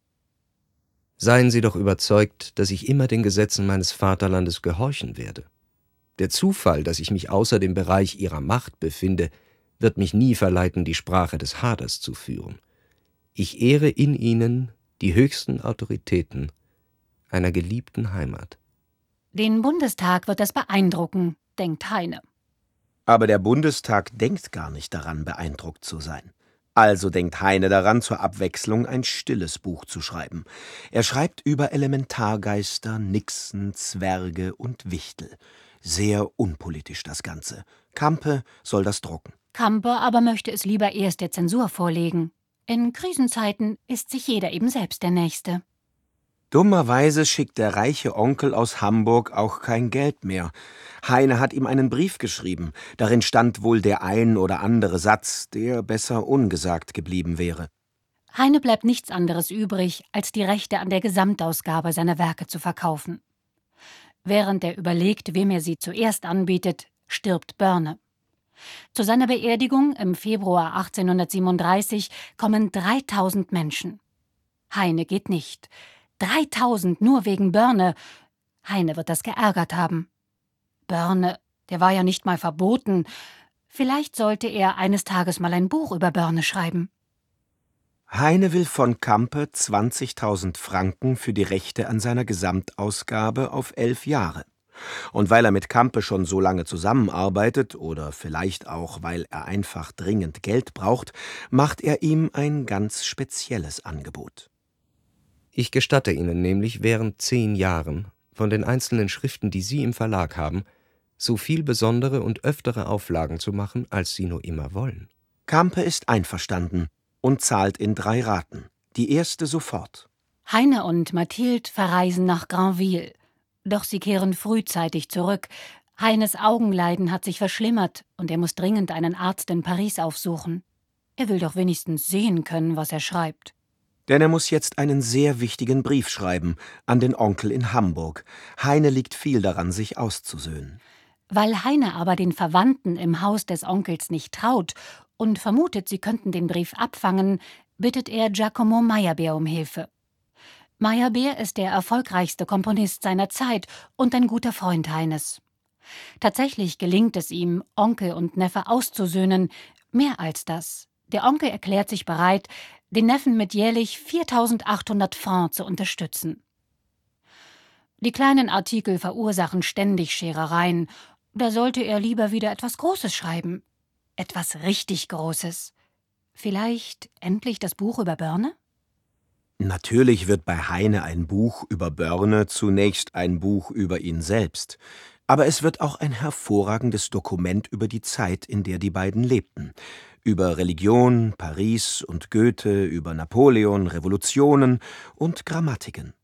S4: Seien Sie doch überzeugt, dass ich immer den Gesetzen meines Vaterlandes gehorchen werde. Der Zufall, dass ich mich außer dem Bereich Ihrer Macht befinde, wird mich nie verleiten, die Sprache des Haders zu führen. Ich ehre in Ihnen die höchsten Autoritäten einer geliebten Heimat.
S3: Den Bundestag wird das beeindrucken, denkt Heine.
S2: Aber der Bundestag denkt gar nicht daran, beeindruckt zu sein. Also denkt Heine daran, zur Abwechslung ein stilles Buch zu schreiben. Er schreibt über Elementargeister, Nixen, Zwerge und Wichtel. Sehr unpolitisch das Ganze. Campe soll das drucken.
S3: Campe aber möchte es lieber erst der Zensur vorlegen. In Krisenzeiten ist sich jeder eben selbst der Nächste.
S2: Dummerweise schickt der reiche Onkel aus Hamburg auch kein Geld mehr. Heine hat ihm einen Brief geschrieben. Darin stand wohl der ein oder andere Satz, der besser ungesagt geblieben wäre.
S3: Heine bleibt nichts anderes übrig, als die Rechte an der Gesamtausgabe seiner Werke zu verkaufen. Während er überlegt, wem er sie zuerst anbietet, stirbt Börne. Zu seiner Beerdigung im Februar achtzehnhundertsiebenunddreißig kommen dreitausend Menschen. Heine geht nicht. dreitausend nur wegen Börne. Heine wird das geärgert haben. Börne, der war ja nicht mal verboten. Vielleicht sollte er eines Tages mal ein Buch über Börne schreiben.
S2: Heine will von Campe zwanzigtausend Franken für die Rechte an seiner Gesamtausgabe auf elf Jahre. Und weil er mit Campe schon so lange zusammenarbeitet, oder vielleicht auch, weil er einfach dringend Geld braucht, macht er ihm ein ganz spezielles Angebot.
S4: Ich gestatte Ihnen nämlich während zehn Jahren von den einzelnen Schriften, die Sie im Verlag haben, so viel besondere und öftere Auflagen zu machen, als Sie nur immer wollen.
S2: Campe ist einverstanden und zahlt in drei Raten. Die erste sofort.
S3: Heine und Mathilde verreisen nach Granville. Doch sie kehren frühzeitig zurück. Heines Augenleiden hat sich verschlimmert und er muss dringend einen Arzt in Paris aufsuchen. Er will doch wenigstens sehen können, was er schreibt.
S2: Denn er muss jetzt einen sehr wichtigen Brief schreiben an den Onkel in Hamburg. Heine liegt viel daran, sich auszusöhnen.
S3: Weil Heine aber den Verwandten im Haus des Onkels nicht traut und vermutet, sie könnten den Brief abfangen, bittet er Giacomo Meyerbeer um Hilfe. Meyerbeer ist der erfolgreichste Komponist seiner Zeit und ein guter Freund Heines. Tatsächlich gelingt es ihm, Onkel und Neffe auszusöhnen. Mehr als das. Der Onkel erklärt sich bereit, den Neffen mit jährlich viertausendachthundert Francs zu unterstützen. Die kleinen Artikel verursachen ständig Scherereien. Da sollte er lieber wieder etwas Großes schreiben. Etwas richtig Großes. Vielleicht endlich das Buch über Börne?
S2: Natürlich wird bei Heine ein Buch über Börne zunächst ein Buch über ihn selbst. Aber es wird auch ein hervorragendes Dokument über die Zeit, in der die beiden lebten. Über Religion, Paris und Goethe, über Napoleon, Revolutionen und Grammatiken.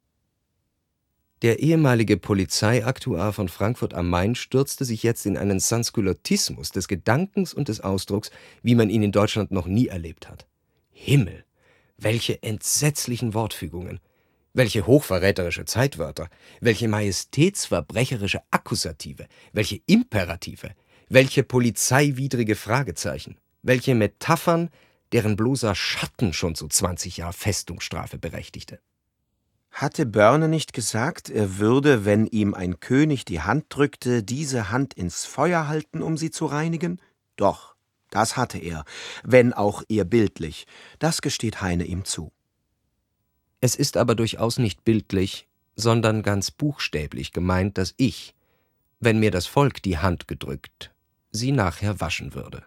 S4: Der ehemalige Polizeiaktuar von Frankfurt am Main stürzte sich jetzt in einen Sanskulottismus des Gedankens und des Ausdrucks, wie man ihn in Deutschland noch nie erlebt hat. Himmel, welche entsetzlichen Wortfügungen, welche hochverräterische Zeitwörter, welche majestätsverbrecherische Akkusative, welche Imperative, welche polizeiwidrige Fragezeichen, welche Metaphern, deren bloßer Schatten schon zu zwanzig Jahren Festungsstrafe berechtigte.
S2: Hatte Börne nicht gesagt, er würde, wenn ihm ein König die Hand drückte, diese Hand ins Feuer halten, um sie zu reinigen? Doch, das hatte er, wenn auch eher bildlich. Das gesteht Heine ihm zu.
S4: Es ist aber durchaus nicht bildlich, sondern ganz buchstäblich gemeint, dass ich, wenn mir das Volk die Hand gedrückt, sie nachher waschen würde.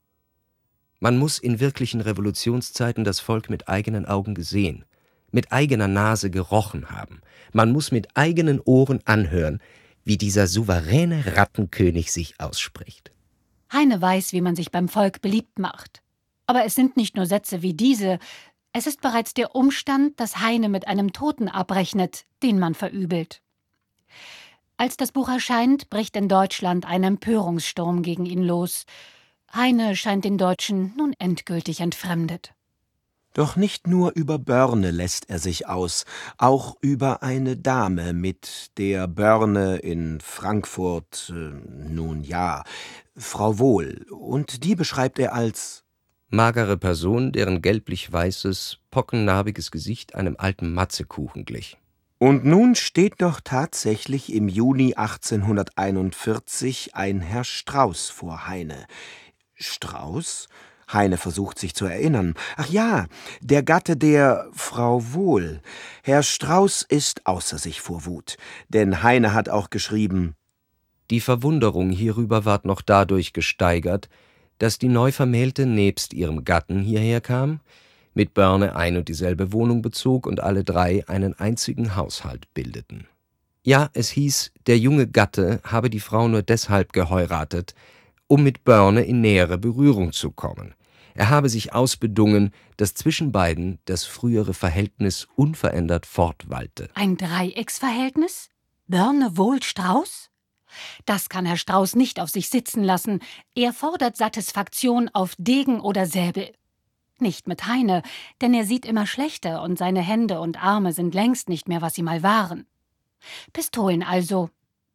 S4: Man muss in wirklichen Revolutionszeiten das Volk mit eigenen Augen gesehen, mit eigener Nase gerochen haben. Man muss mit eigenen Ohren anhören, wie dieser souveräne Rattenkönig sich ausspricht.
S3: Heine weiß, wie man sich beim Volk beliebt macht. Aber es sind nicht nur Sätze wie diese, es ist bereits der Umstand, dass Heine mit einem Toten abrechnet, den man verübelt. Als das Buch erscheint, bricht in Deutschland ein Empörungssturm gegen ihn los. Heine scheint den Deutschen nun endgültig entfremdet.
S2: Doch nicht nur über Börne lässt er sich aus, auch über eine Dame, mit der Börne in Frankfurt, äh, nun ja, Frau Wohl, und die beschreibt er als
S4: magere Person, deren gelblich-weißes, pockennarbiges Gesicht einem alten Matzekuchen glich.
S2: Und nun steht doch tatsächlich im Juni achtzehnhunderteinundvierzig ein Herr Strauß vor Heine. Strauß? Heine versucht sich zu erinnern. Ach ja, der Gatte der Frau Wohl. Herr Strauß ist außer sich vor Wut, denn Heine hat auch geschrieben:
S4: Die Verwunderung hierüber ward noch dadurch gesteigert, dass die Neuvermählte nebst ihrem Gatten hierher kam, mit Börne ein und dieselbe Wohnung bezog und alle drei einen einzigen Haushalt bildeten. Ja, es hieß, der junge Gatte habe die Frau nur deshalb geheiratet, um mit Börne in nähere Berührung zu kommen. Er habe sich ausbedungen, dass zwischen beiden das frühere Verhältnis unverändert fortwalte.
S3: Ein Dreiecksverhältnis? Börne Wohl Strauß? Das kann Herr Strauß nicht auf sich sitzen lassen. Er fordert Satisfaktion auf Degen oder Säbel. Nicht mit Heine, denn er sieht immer schlechter und seine Hände und Arme sind längst nicht mehr, was sie mal waren. Pistolen also.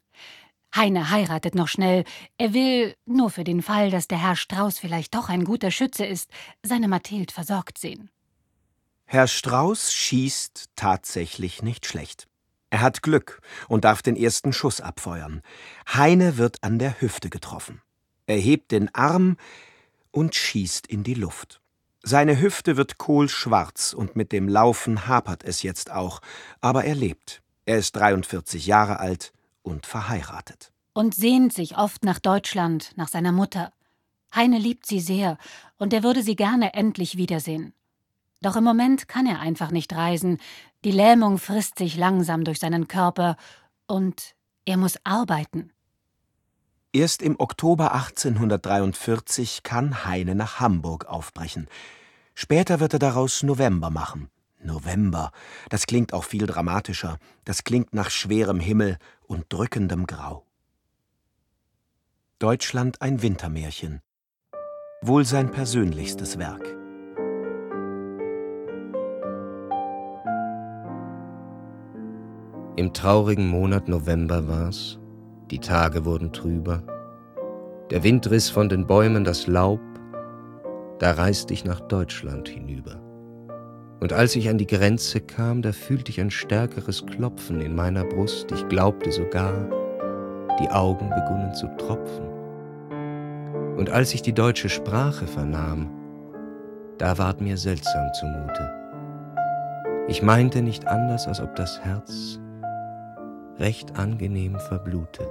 S3: Heine heiratet noch schnell. Er will, nur für den Fall, dass der Herr Strauß vielleicht doch ein guter Schütze ist, seine Mathild versorgt sehen.
S2: Herr Strauß schießt tatsächlich nicht schlecht. Er hat Glück und darf den ersten Schuss abfeuern. Heine wird an der Hüfte getroffen. Er hebt den Arm und schießt in die Luft. Seine Hüfte wird kohlschwarz und mit dem Laufen hapert es jetzt auch, aber er lebt. Er ist dreiundvierzig Jahre alt und verheiratet.
S3: Und sehnt sich oft nach Deutschland, nach seiner Mutter. Heine liebt sie sehr und er würde sie gerne endlich wiedersehen. Doch im Moment kann er einfach nicht reisen. Die Lähmung frisst sich langsam durch seinen Körper und er muss arbeiten.
S2: Erst im Oktober achtzehnhundertdreiundvierzig kann Heine nach Hamburg aufbrechen. Später wird er daraus November machen. November, das klingt auch viel dramatischer. Das klingt nach schwerem Himmel und drückendem Grau. Deutschland ein Wintermärchen. Wohl sein persönlichstes Werk.
S4: Im traurigen Monat November war's, die Tage wurden trüber, der Wind riss von den Bäumen das Laub, da reist ich nach Deutschland hinüber. Und als ich an die Grenze kam, da fühlte ich ein stärkeres Klopfen in meiner Brust, ich glaubte sogar, die Augen begunnen zu tropfen. Und als ich die deutsche Sprache vernahm, da ward mir seltsam zumute. Ich meinte nicht anders, als ob das Herz recht angenehm verblute.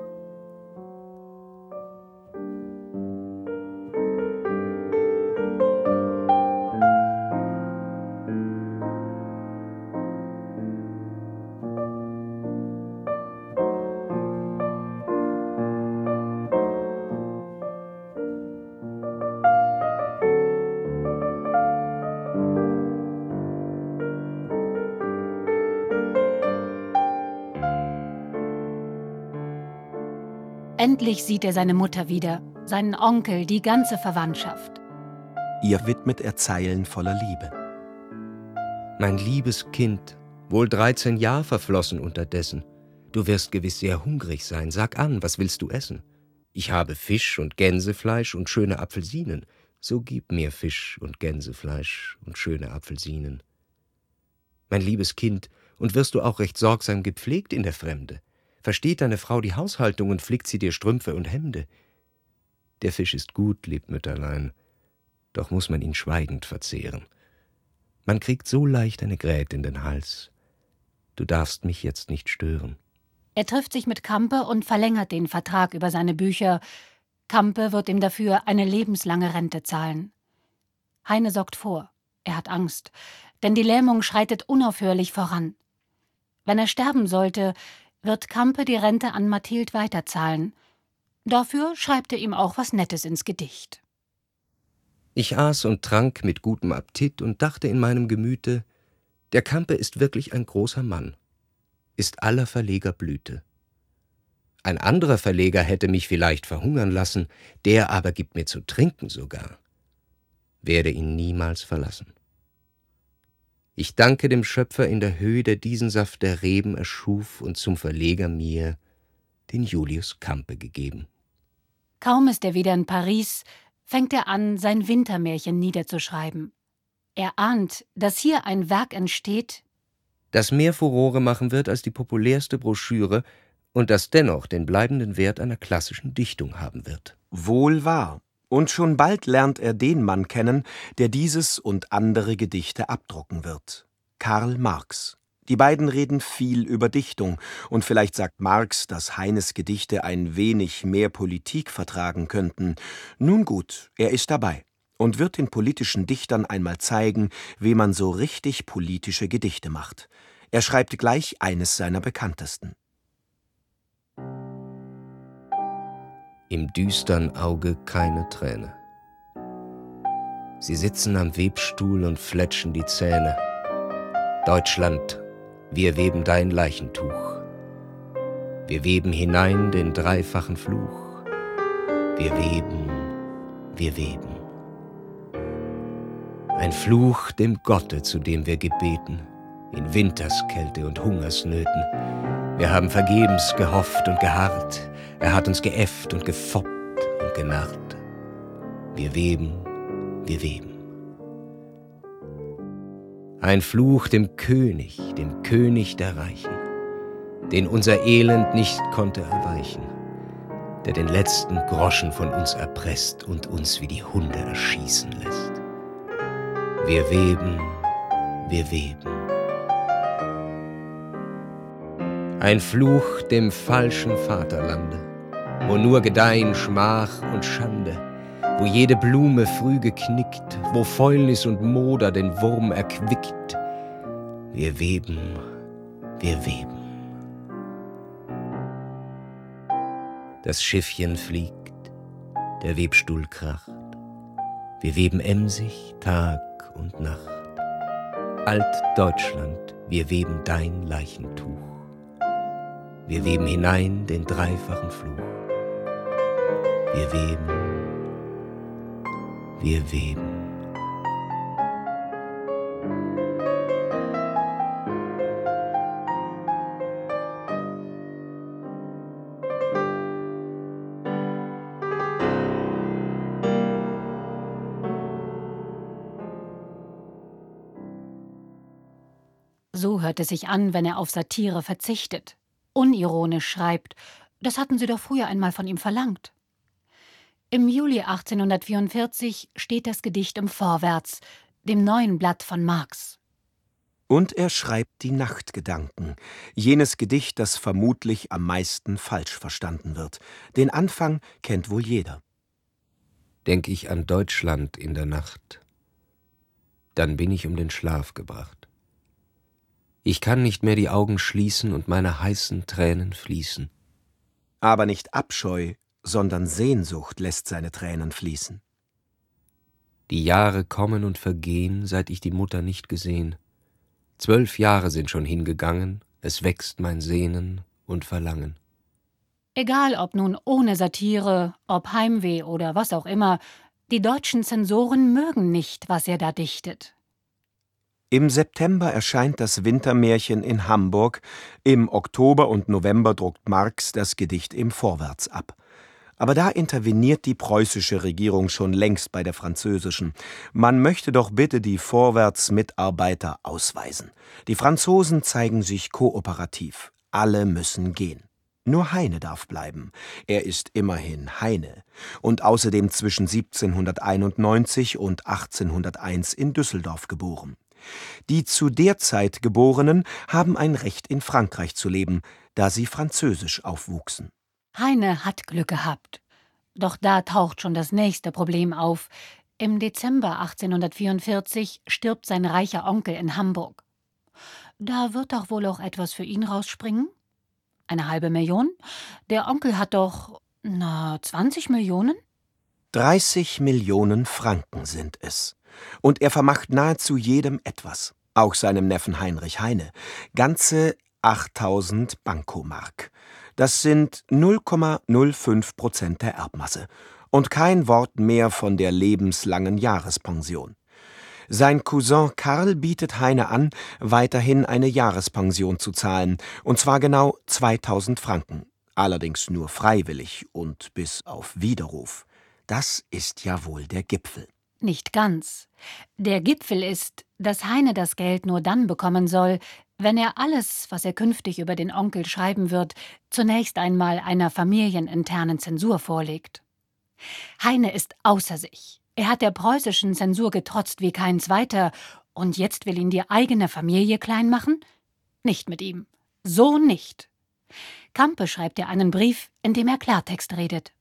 S3: Endlich sieht er seine Mutter wieder, seinen Onkel, die ganze Verwandtschaft.
S2: Ihr widmet er Zeilen voller Liebe.
S4: Mein liebes Kind, wohl dreizehn Jahr verflossen unterdessen. Du wirst gewiss sehr hungrig sein. Sag an, was willst du essen? Ich habe Fisch und Gänsefleisch und schöne Apfelsinen. So gib mir Fisch und Gänsefleisch und schöne Apfelsinen. Mein liebes Kind, und wirst du auch recht sorgsam gepflegt in der Fremde? Versteht deine Frau die Haushaltung und flickt sie dir Strümpfe und Hemde? Der Fisch ist gut, lieb Mütterlein, doch muß man ihn schweigend verzehren. Man kriegt so leicht eine Grät in den Hals. Du darfst mich jetzt nicht stören.
S3: Er trifft sich mit Campe und verlängert den Vertrag über seine Bücher. Campe wird ihm dafür eine lebenslange Rente zahlen. Heine sorgt vor. Er hat Angst, denn die Lähmung schreitet unaufhörlich voran. Wenn er sterben sollte, wird Campe die Rente an Mathild weiterzahlen. Dafür schreibt er ihm auch was Nettes ins Gedicht.
S4: Ich aß und trank mit gutem Appetit und dachte in meinem Gemüte, der Campe ist wirklich ein großer Mann, ist aller Verleger Blüte. Ein anderer Verleger hätte mich vielleicht verhungern lassen, der aber gibt mir zu trinken sogar, werde ihn niemals verlassen. Ich danke dem Schöpfer in der Höhe, der diesen Saft der Reben erschuf und zum Verleger mir den Julius Campe gegeben.
S3: Kaum ist er wieder in Paris, fängt er an, sein Wintermärchen niederzuschreiben. Er ahnt, dass hier ein Werk entsteht,
S4: das mehr Furore machen wird als die populärste Broschüre und das dennoch den bleibenden Wert einer klassischen Dichtung haben wird.
S2: Wohl wahr. Und schon bald lernt er den Mann kennen, der dieses und andere Gedichte abdrucken wird. Karl Marx. Die beiden reden viel über Dichtung, und vielleicht sagt Marx, dass Heines Gedichte ein wenig mehr Politik vertragen könnten. Nun gut, er ist dabei und wird den politischen Dichtern einmal zeigen, wie man so richtig politische Gedichte macht. Er schreibt gleich eines seiner bekanntesten.
S4: Im düstern Auge keine Träne. Sie sitzen am Webstuhl und fletschen die Zähne. Deutschland, wir weben dein Leichentuch. Wir weben hinein den dreifachen Fluch. Wir weben, wir weben. Ein Fluch dem Gotte, zu dem wir gebeten, in Winterskälte und Hungersnöten. Wir haben vergebens gehofft und geharrt. Er hat uns geäfft und gefoppt und genarrt. Wir weben, wir weben. Ein Fluch dem König, dem König der Reichen, den unser Elend nicht konnte erweichen, der den letzten Groschen von uns erpresst und uns wie die Hunde erschießen lässt. Wir weben, wir weben. Ein Fluch dem falschen Vaterlande, wo nur gedeihen Schmach und Schande, wo jede Blume früh geknickt, wo Fäulnis und Moder den Wurm erquickt. Wir weben, wir weben. Das Schiffchen fliegt, der Webstuhl kracht. Wir weben emsig Tag und Nacht. Alt-Deutschland, wir weben dein Leichentuch. Wir weben hinein den dreifachen Fluch. Wir weben, wir weben.
S3: So hört es sich an, wenn er auf Satire verzichtet, unironisch schreibt Das hatten Sie doch früher einmal von ihm verlangt. Im Juli achtzehnhundertvierundvierzig steht das Gedicht im Vorwärts, dem neuen Blatt von Marx.
S2: Und er schreibt die Nachtgedanken, jenes Gedicht, das vermutlich am meisten falsch verstanden wird. Den Anfang kennt wohl jeder.
S4: Denk ich an Deutschland in der Nacht, dann bin ich um den Schlaf gebracht. Ich kann nicht mehr die Augen schließen und meine heißen Tränen fließen.
S2: Aber nicht Abscheu, sondern Sehnsucht lässt seine Tränen fließen.
S4: Die Jahre kommen und vergehen, seit ich die Mutter nicht gesehen. Zwölf Jahre sind schon hingegangen, es wächst mein Sehnen und Verlangen.
S3: Egal ob nun ohne Satire, ob Heimweh oder was auch immer, die deutschen Zensoren mögen nicht, was er da dichtet.
S2: Im September erscheint das Wintermärchen in Hamburg, im Oktober und November druckt Marx das Gedicht im Vorwärts ab. Aber da interveniert die preußische Regierung schon längst bei der französischen. Man möchte doch bitte die Vorwärts-Mitarbeiter ausweisen. Die Franzosen zeigen sich kooperativ. Alle müssen gehen. Nur Heine darf bleiben. Er ist immerhin Heine und außerdem zwischen siebzehnhunderteinundneunzig und achtzehnhunderteins in Düsseldorf geboren. Die zu der Zeit Geborenen haben ein Recht in Frankreich zu leben, da sie französisch aufwuchsen.
S3: Heine hat Glück gehabt. Doch da taucht schon das nächste Problem auf. Im Dezember achtzehnhundertvierundvierzig stirbt sein reicher Onkel in Hamburg. Da wird doch wohl auch etwas für ihn rausspringen? Eine halbe Million? Der Onkel hat doch, na, zwanzig Millionen?
S2: dreißig Millionen Franken sind es. Und er vermacht nahezu jedem etwas. Auch seinem Neffen Heinrich Heine. Ganze achttausend Bankomark. Das sind null Komma null fünf Prozent der Erbmasse. Und kein Wort mehr von der lebenslangen Jahrespension. Sein Cousin Karl bietet Heine an, weiterhin eine Jahrespension zu zahlen, und zwar genau zweitausend Franken. Allerdings nur freiwillig und bis auf Widerruf. Das ist ja wohl der Gipfel.
S3: Nicht ganz. Der Gipfel ist, dass Heine das Geld nur dann bekommen soll, wenn er alles, was er künftig über den Onkel schreiben wird, zunächst einmal einer familieninternen Zensur vorlegt. Heine ist außer sich. Er hat der preußischen Zensur getrotzt wie kein zweiter, und jetzt will ihn die eigene Familie klein machen? Nicht mit ihm. So nicht. Campe schreibt ihr einen Brief, in dem er Klartext redet.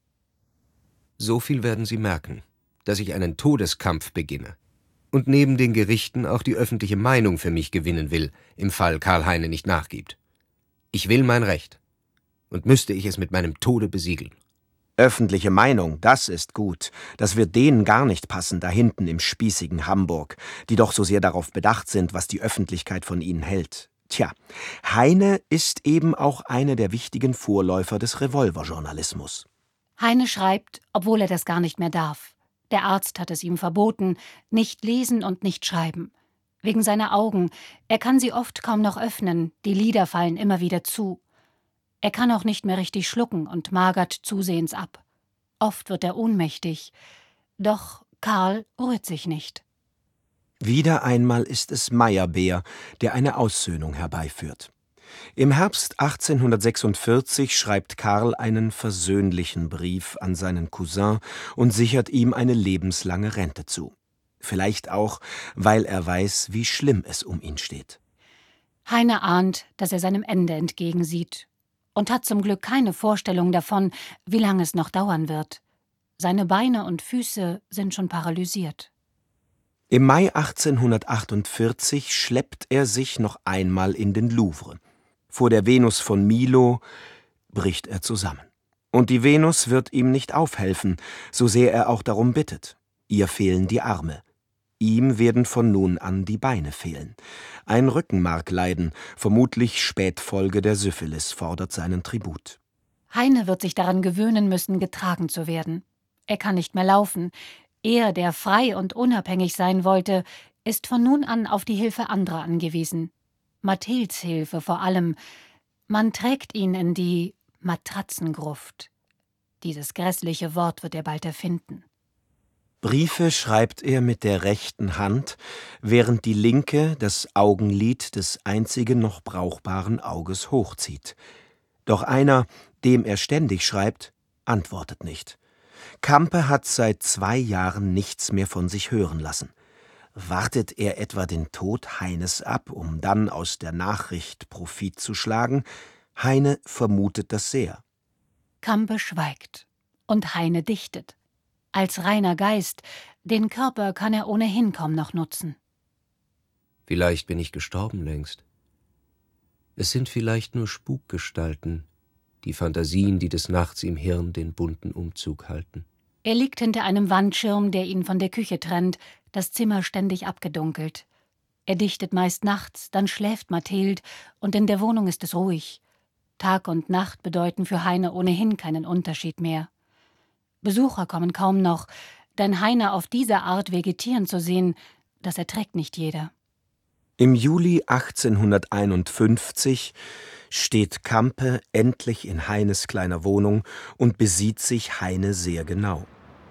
S4: So viel werden Sie merken, dass ich einen Todeskampf beginne und neben den Gerichten auch die öffentliche Meinung für mich gewinnen will, im Fall Karl Heine nicht nachgibt. Ich will mein Recht, und müsste ich es mit meinem Tode besiegeln.
S2: Öffentliche Meinung, das ist gut. Das wird denen gar nicht passen, da hinten im spießigen Hamburg, die doch so sehr darauf bedacht sind, was die Öffentlichkeit von ihnen hält. Tja, Heine ist eben auch einer der wichtigen Vorläufer des Revolverjournalismus.
S3: Heine schreibt, obwohl er das gar nicht mehr darf. Der Arzt hat es ihm verboten, nicht lesen und nicht schreiben. Wegen seiner Augen, er kann sie oft kaum noch öffnen, die Lider fallen immer wieder zu. Er kann auch nicht mehr richtig schlucken und magert zusehends ab. Oft wird er ohnmächtig. Doch Karl rührt sich nicht.
S2: Wieder einmal ist es Meyerbeer, der eine Aussöhnung herbeiführt. Im Herbst achtzehnhundertsechsundvierzig schreibt Karl einen versöhnlichen Brief an seinen Cousin und sichert ihm eine lebenslange Rente zu. Vielleicht auch, weil er weiß, wie schlimm es um ihn steht.
S3: Heine ahnt, dass er seinem Ende entgegensieht und hat zum Glück keine Vorstellung davon, wie lange es noch dauern wird. Seine Beine und Füße sind schon paralysiert.
S2: Im Mai achtzehnhundertachtundvierzig schleppt er sich noch einmal in den Louvre. Vor der Venus von Milo bricht er zusammen. Und die Venus wird ihm nicht aufhelfen, so sehr er auch darum bittet. Ihr fehlen die Arme. Ihm werden von nun an die Beine fehlen. Ein Rückenmarkleiden, vermutlich Spätfolge der Syphilis, fordert seinen Tribut.
S3: Heine wird sich daran gewöhnen müssen, getragen zu werden. Er kann nicht mehr laufen. Er, der frei und unabhängig sein wollte, ist von nun an auf die Hilfe anderer angewiesen. Mathilds Hilfe vor allem. Man trägt ihn in die Matratzengruft. Dieses grässliche Wort wird er bald erfinden.
S2: Briefe schreibt er mit der rechten Hand, während die linke das Augenlid des einzigen noch brauchbaren Auges hochzieht. Doch einer, dem er ständig schreibt, antwortet nicht. Campe hat seit zwei Jahren nichts mehr von sich hören lassen. Wartet er etwa den Tod Heines ab, um dann aus der Nachricht Profit zu schlagen? Heine vermutet das sehr.
S3: Campe schweigt und Heine dichtet. Als reiner Geist, den Körper kann er ohnehin kaum noch nutzen.
S4: Vielleicht bin ich gestorben längst. Es sind vielleicht nur Spukgestalten, die Fantasien, die des Nachts im Hirn den bunten Umzug halten.
S3: Er liegt hinter einem Wandschirm, der ihn von der Küche trennt, das Zimmer ständig abgedunkelt. Er dichtet meist nachts, dann schläft Mathild und in der Wohnung ist es ruhig. Tag und Nacht bedeuten für Heine ohnehin keinen Unterschied mehr. Besucher kommen kaum noch, denn Heine auf diese Art vegetieren zu sehen, das erträgt nicht jeder.
S2: Im Juli achtzehnhunderteinundfünfzig steht Campe endlich in Heines kleiner Wohnung und besieht sich Heine sehr genau.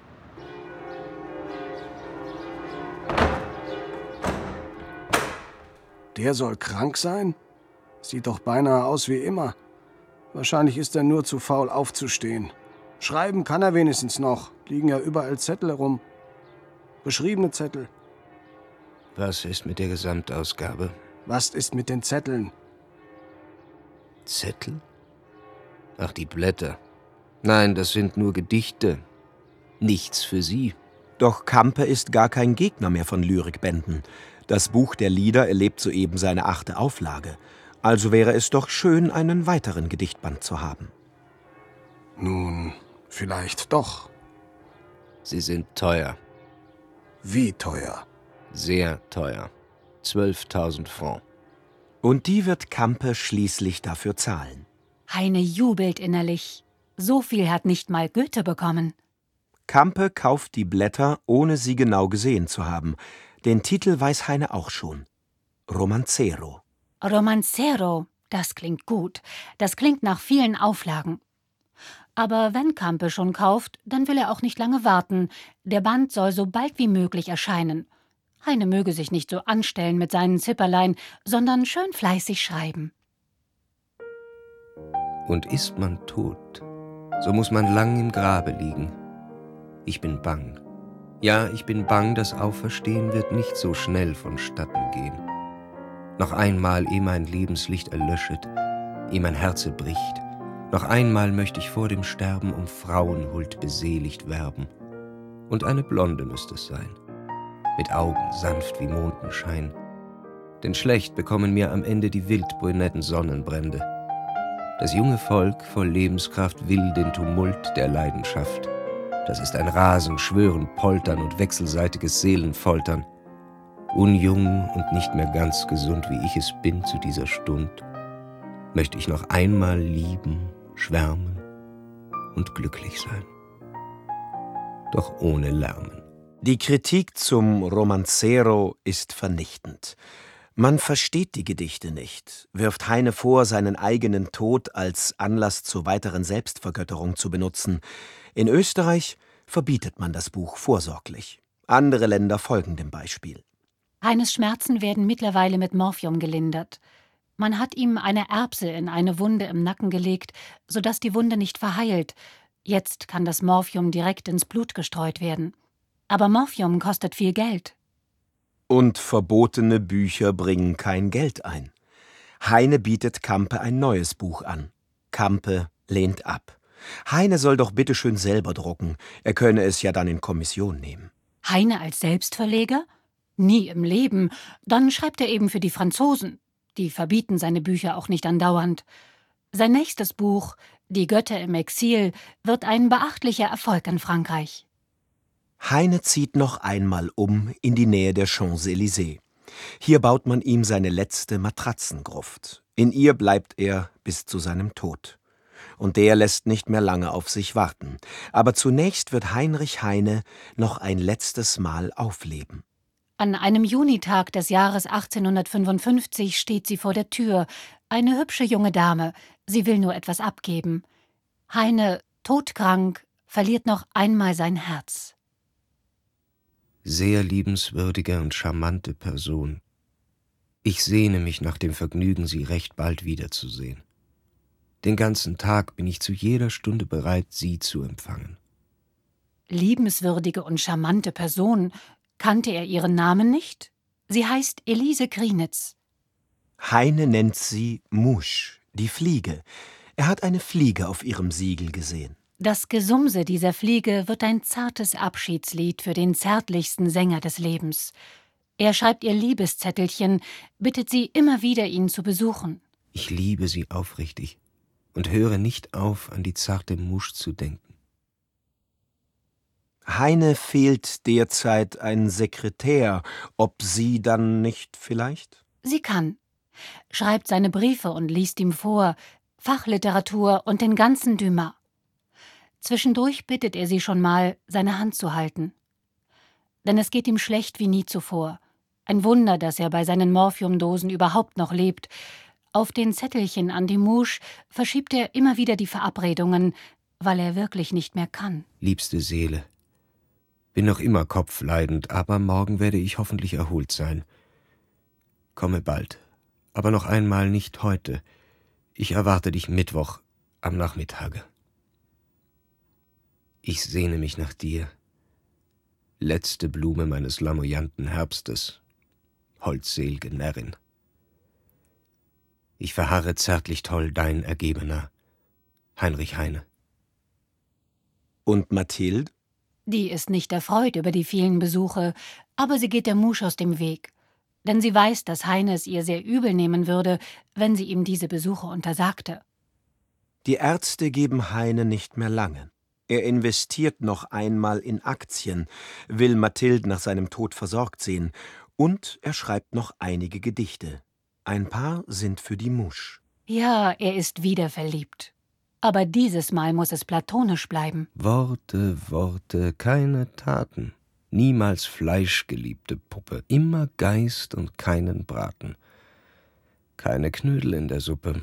S7: Der soll krank sein? Sieht doch beinahe aus wie immer. Wahrscheinlich ist er nur zu faul aufzustehen. Schreiben kann er wenigstens noch. Liegen ja überall Zettel herum. Beschriebene Zettel.
S4: Was ist mit der Gesamtausgabe?
S7: Was ist mit den Zetteln?
S4: Zettel? Ach, die Blätter. Nein, das sind nur Gedichte. Nichts für Sie.
S2: Doch Campe ist gar kein Gegner mehr von Lyrikbänden. Das Buch der Lieder erlebt soeben seine achte Auflage. Also wäre es doch schön, einen weiteren Gedichtband zu haben.
S7: Nun, vielleicht doch.
S4: Sie sind teuer.
S7: Wie teuer?
S4: Sehr teuer. Zwölftausend Francs.
S2: Und die wird Campe schließlich dafür zahlen.
S3: Heine jubelt innerlich. So viel hat nicht mal Goethe bekommen.
S2: Campe kauft die Blätter, ohne sie genau gesehen zu haben. Den Titel weiß Heine auch schon. Romancero.
S3: Romancero, das klingt gut. Das klingt nach vielen Auflagen. Aber wenn Campe schon kauft, dann will er auch nicht lange warten. Der Band soll so bald wie möglich erscheinen. Heine möge sich nicht so anstellen mit seinen Zipperlein, sondern schön fleißig schreiben.
S4: Und ist man tot, so muss man lang im Grabe liegen. Ich bin bang. Ja, ich bin bang, das Auferstehen wird nicht so schnell vonstatten gehen. Noch einmal, ehe mein Lebenslicht erlöschet, ehe mein Herze bricht, noch einmal möchte ich vor dem Sterben um Frauenhuld beseligt werben. Und eine Blonde müsste es sein, mit Augen sanft wie Mondenschein. Denn schlecht bekommen mir am Ende die wildbrünetten Sonnenbrände. Das junge Volk voll Lebenskraft will den Tumult der Leidenschaft. Das ist ein Rasen, Schwören, Poltern und wechselseitiges Seelenfoltern. Unjung und nicht mehr ganz gesund, wie ich es bin zu dieser Stund, möchte ich noch einmal lieben, schwärmen und glücklich sein. Doch ohne Lärmen.
S2: Die Kritik zum Romancero ist vernichtend. Man versteht die Gedichte nicht, wirft Heine vor, seinen eigenen Tod als Anlass zur weiteren Selbstvergötterung zu benutzen. In Österreich verbietet man das Buch vorsorglich. Andere Länder folgen dem Beispiel.
S3: Heines Schmerzen werden mittlerweile mit Morphium gelindert. Man hat ihm eine Erbse in eine Wunde im Nacken gelegt, sodass die Wunde nicht verheilt. Jetzt kann das Morphium direkt ins Blut gestreut werden. Aber Morphium kostet viel Geld.
S2: Und verbotene Bücher bringen kein Geld ein. Heine bietet Campe ein neues Buch an. Campe lehnt ab. Heine soll doch bitteschön selber drucken. Er könne es ja dann in Kommission nehmen.
S3: Heine als Selbstverleger? Nie im Leben. Dann schreibt er eben für die Franzosen. Die verbieten seine Bücher auch nicht andauernd. Sein nächstes Buch, Die Götter im Exil, wird ein beachtlicher Erfolg in Frankreich.
S2: Heine zieht noch einmal um in die Nähe der Champs-Élysées. Hier baut man ihm seine letzte Matratzengruft. In ihr bleibt er bis zu seinem Tod. Und der lässt nicht mehr lange auf sich warten. Aber zunächst wird Heinrich Heine noch ein letztes Mal aufleben.
S3: An einem Junitag des Jahres achtzehnhundertfünfundfünfzig steht sie vor der Tür, eine hübsche junge Dame. Sie will nur etwas abgeben. Heine, todkrank, verliert noch einmal sein Herz.
S4: Sehr liebenswürdige und charmante Person. Ich sehne mich nach dem Vergnügen, Sie recht bald wiederzusehen. Den ganzen Tag bin ich zu jeder Stunde bereit, Sie zu empfangen.
S3: Liebenswürdige und charmante Person. Kannte er ihren Namen nicht? Sie heißt Elise Krienitz.
S2: Heine nennt sie Musch, die Fliege. Er hat eine Fliege auf ihrem Siegel gesehen.
S3: Das Gesumse dieser Fliege wird ein zartes Abschiedslied für den zärtlichsten Sänger des Lebens. Er schreibt ihr Liebeszettelchen, bittet sie immer wieder, ihn zu besuchen.
S4: Ich liebe Sie aufrichtig und höre nicht auf, an die zarte Musch zu denken.
S2: Heine fehlt derzeit ein Sekretär. Ob sie dann nicht vielleicht?
S3: Sie kann. Schreibt seine Briefe und liest ihm vor, Fachliteratur und den ganzen Dumas. Zwischendurch bittet er sie schon mal, seine Hand zu halten. Denn es geht ihm schlecht wie nie zuvor. Ein Wunder, dass er bei seinen Morphiumdosen überhaupt noch lebt. Auf den Zettelchen an die Mouche verschiebt er immer wieder die Verabredungen, weil er wirklich nicht mehr kann.
S4: Liebste Seele, bin noch immer kopfleidend, aber morgen werde ich hoffentlich erholt sein. Komme bald, aber noch einmal nicht heute. Ich erwarte dich Mittwoch am Nachmittage. Ich sehne mich nach dir, letzte Blume meines lamoyanten Herbstes, holdsel'ge Närrin. Ich verharre zärtlich toll dein Ergebener, Heinrich Heine.
S2: Und Mathilde?
S3: Die ist nicht erfreut über die vielen Besuche, aber sie geht der Mouche aus dem Weg. Denn sie weiß, dass Heine es ihr sehr übel nehmen würde, wenn sie ihm diese Besuche untersagte.
S2: Die Ärzte geben Heine nicht mehr lange. Er investiert noch einmal in Aktien, will Mathilde nach seinem Tod versorgt sehen, und er schreibt noch einige Gedichte. Ein paar sind für die Mouche.
S3: Ja, er ist wieder verliebt. Aber dieses Mal muss es platonisch bleiben.
S4: Worte, Worte, keine Taten. Niemals fleischgeliebte Puppe, immer Geist und keinen Braten. Keine Knödel in der Suppe.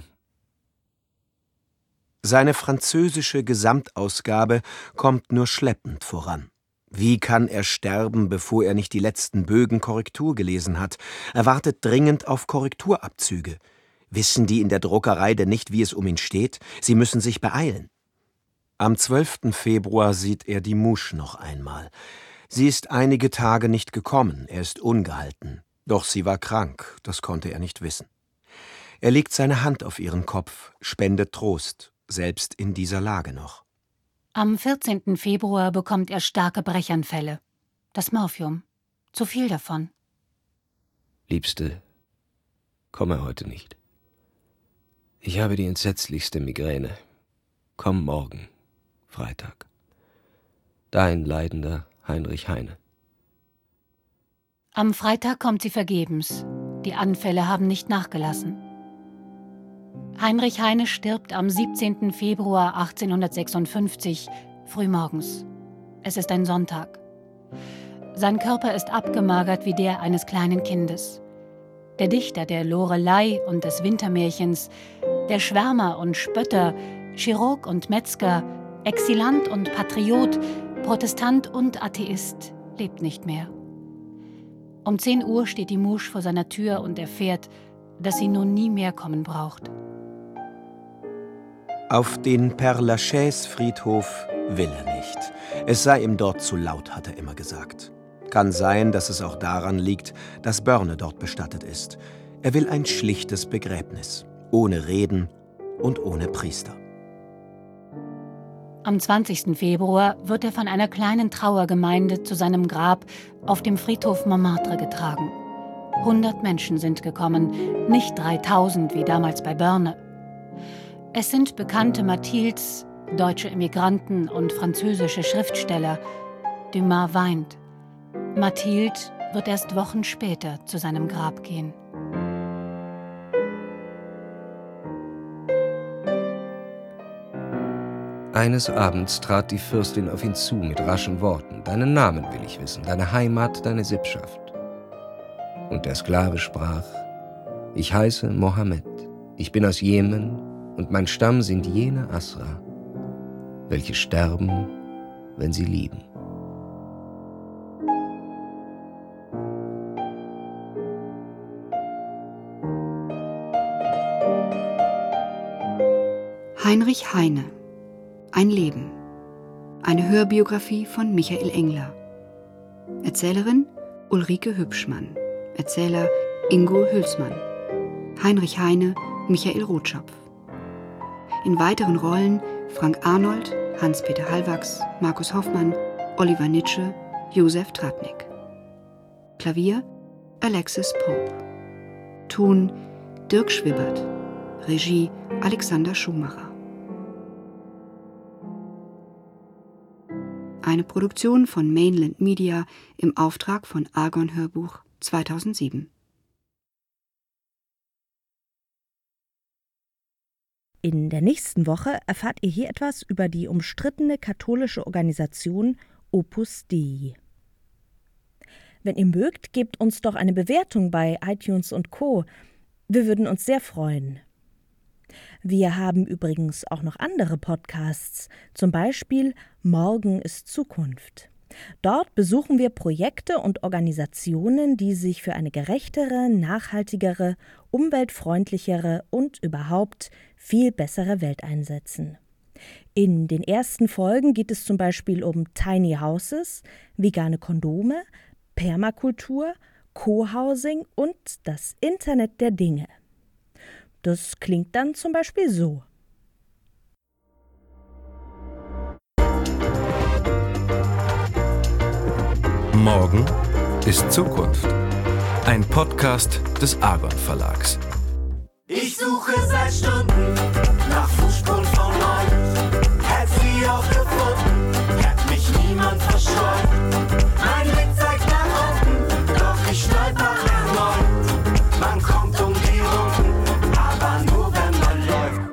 S2: Seine französische Gesamtausgabe kommt nur schleppend voran. Wie kann er sterben, bevor er nicht die letzten Bögen Korrektur gelesen hat? Er wartet dringend auf Korrekturabzüge. Wissen die in der Druckerei denn nicht, wie es um ihn steht? Sie müssen sich beeilen. Am zwölften Februar sieht er die Mouche noch einmal. Sie ist einige Tage nicht gekommen, er ist ungehalten. Doch sie war krank, das konnte er nicht wissen. Er legt seine Hand auf ihren Kopf, spendet Trost, selbst in dieser Lage noch.
S3: Am vierzehnten Februar bekommt er starke Brechanfälle. Das Morphium. Zu viel davon.
S4: Liebste, komme heute nicht. Ich habe die entsetzlichste Migräne. Komm morgen, Freitag. Dein leidender Heinrich Heine.
S3: Am Freitag kommt sie vergebens. Die Anfälle haben nicht nachgelassen. Heinrich Heine stirbt am siebzehnten Februar achtzehnhundertsechsundfünfzig, frühmorgens. Es ist ein Sonntag. Sein Körper ist abgemagert wie der eines kleinen Kindes. Der Dichter der Lorelei und des Wintermärchens, der Schwärmer und Spötter, Chirurg und Metzger, Exilant und Patriot, Protestant und Atheist, lebt nicht mehr. Um zehn Uhr steht die Mouche vor seiner Tür und erfährt, dass sie nun nie mehr kommen braucht.
S2: Auf den Père-Lachaise-Friedhof will er nicht. Es sei ihm dort zu laut, hat er immer gesagt. Kann sein, dass es auch daran liegt, dass Börne dort bestattet ist. Er will ein schlichtes Begräbnis, ohne Reden und ohne Priester.
S3: Am zwanzigsten Februar wird er von einer kleinen Trauergemeinde zu seinem Grab auf dem Friedhof Montmartre getragen. Hundert Menschen sind gekommen, nicht dreitausend wie damals bei Börne. Es sind bekannte Mathildes, deutsche Emigranten und französische Schriftsteller. Dumas weint. Mathilde wird erst Wochen später zu seinem Grab gehen.
S4: Eines Abends trat die Fürstin auf ihn zu mit raschen Worten. Deinen Namen will ich wissen, deine Heimat, deine Sippschaft. Und der Sklave sprach, ich heiße Mohammed, ich bin aus Jemen und mein Stamm sind jene Asra, welche sterben, wenn sie lieben.
S9: Heinrich Heine. Ein Leben. Eine Hörbiografie von Michael Engler. Erzählerin Ulrike Hübschmann. Erzähler Ingo Hülsmann. Heinrich Heine, Michael Rotschopf. In weiteren Rollen Frank Arnold, Hans-Peter Hallwachs, Markus Hoffmann, Oliver Nitsche, Josef Tratnik. Klavier Alexis Pope. Ton Dirk Schwibbert. Regie Alexander Schumacher. Eine Produktion von Mainland Media im Auftrag von Argon Hörbuch zweitausendsieben.
S1: In der nächsten Woche erfahrt ihr hier etwas über die umstrittene katholische Organisation Opus Dei. Wenn ihr mögt, gebt uns doch eine Bewertung bei iTunes und Co. Wir würden uns sehr freuen. Wir haben übrigens auch noch andere Podcasts, zum Beispiel Morgen ist Zukunft. Dort besuchen wir Projekte und Organisationen, die sich für eine gerechtere, nachhaltigere, umweltfreundlichere und überhaupt viel bessere Welt einsetzen. In den ersten Folgen geht es zum Beispiel um Tiny Houses, vegane Kondome, Permakultur, Co-Housing und das Internet der Dinge. Das klingt dann zum Beispiel so.
S10: Morgen ist Zukunft. Ein Podcast des Argon Verlags.
S11: Ich suche seit Stunden nach Fußspuren von euch. Hätt sie auch gefunden, hätt mich niemand verscheut. Mein Blick zeigt nach unten, doch ich stolper erneut. Man kommt um die Runden, aber nur wenn man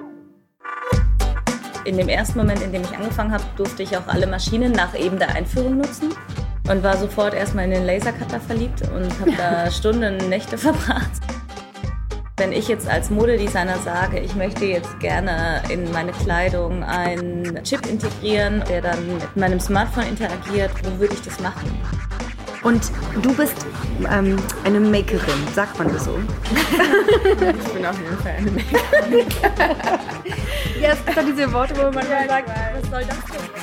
S11: läuft.
S12: In dem ersten Moment, in dem ich angefangen habe, durfte ich auch alle Maschinen nach eben der Einführung nutzen. Und war sofort erstmal in den Lasercutter verliebt und habe da Stunden, Nächte verbracht. Wenn ich jetzt als Modedesigner sage, ich möchte jetzt gerne in meine Kleidung einen Chip integrieren, der dann mit meinem Smartphone interagiert, wo würde ich das machen?
S13: Und du bist ähm, eine Makerin, sagt man das so?
S12: Ich bin auf jeden Fall eine Makerin.
S13: Ja, es gibt doch diese Worte, wo man ja, sagt, was soll das denn?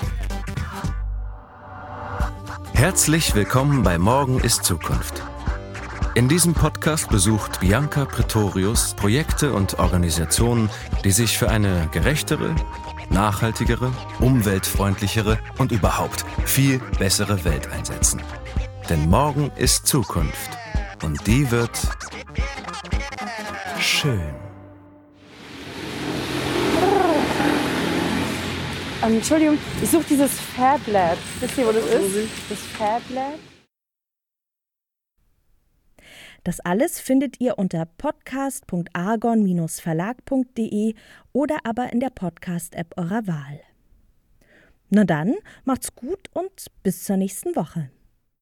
S10: Herzlich willkommen bei Morgen ist Zukunft. In diesem Podcast besucht Bianca Pretorius Projekte und Organisationen, die sich für eine gerechtere, nachhaltigere, umweltfreundlichere und überhaupt viel bessere Welt einsetzen. Denn morgen ist Zukunft und die wird schön.
S13: Ähm, Entschuldigung, ich suche dieses Fab Lab. Wisst ihr, wo das ist? Das Fab Lab?
S1: Das alles findet ihr unter podcast punkt argon Bindestrich verlag punkt de oder aber in der Podcast-App eurer Wahl. Na dann, macht's gut und bis zur nächsten Woche.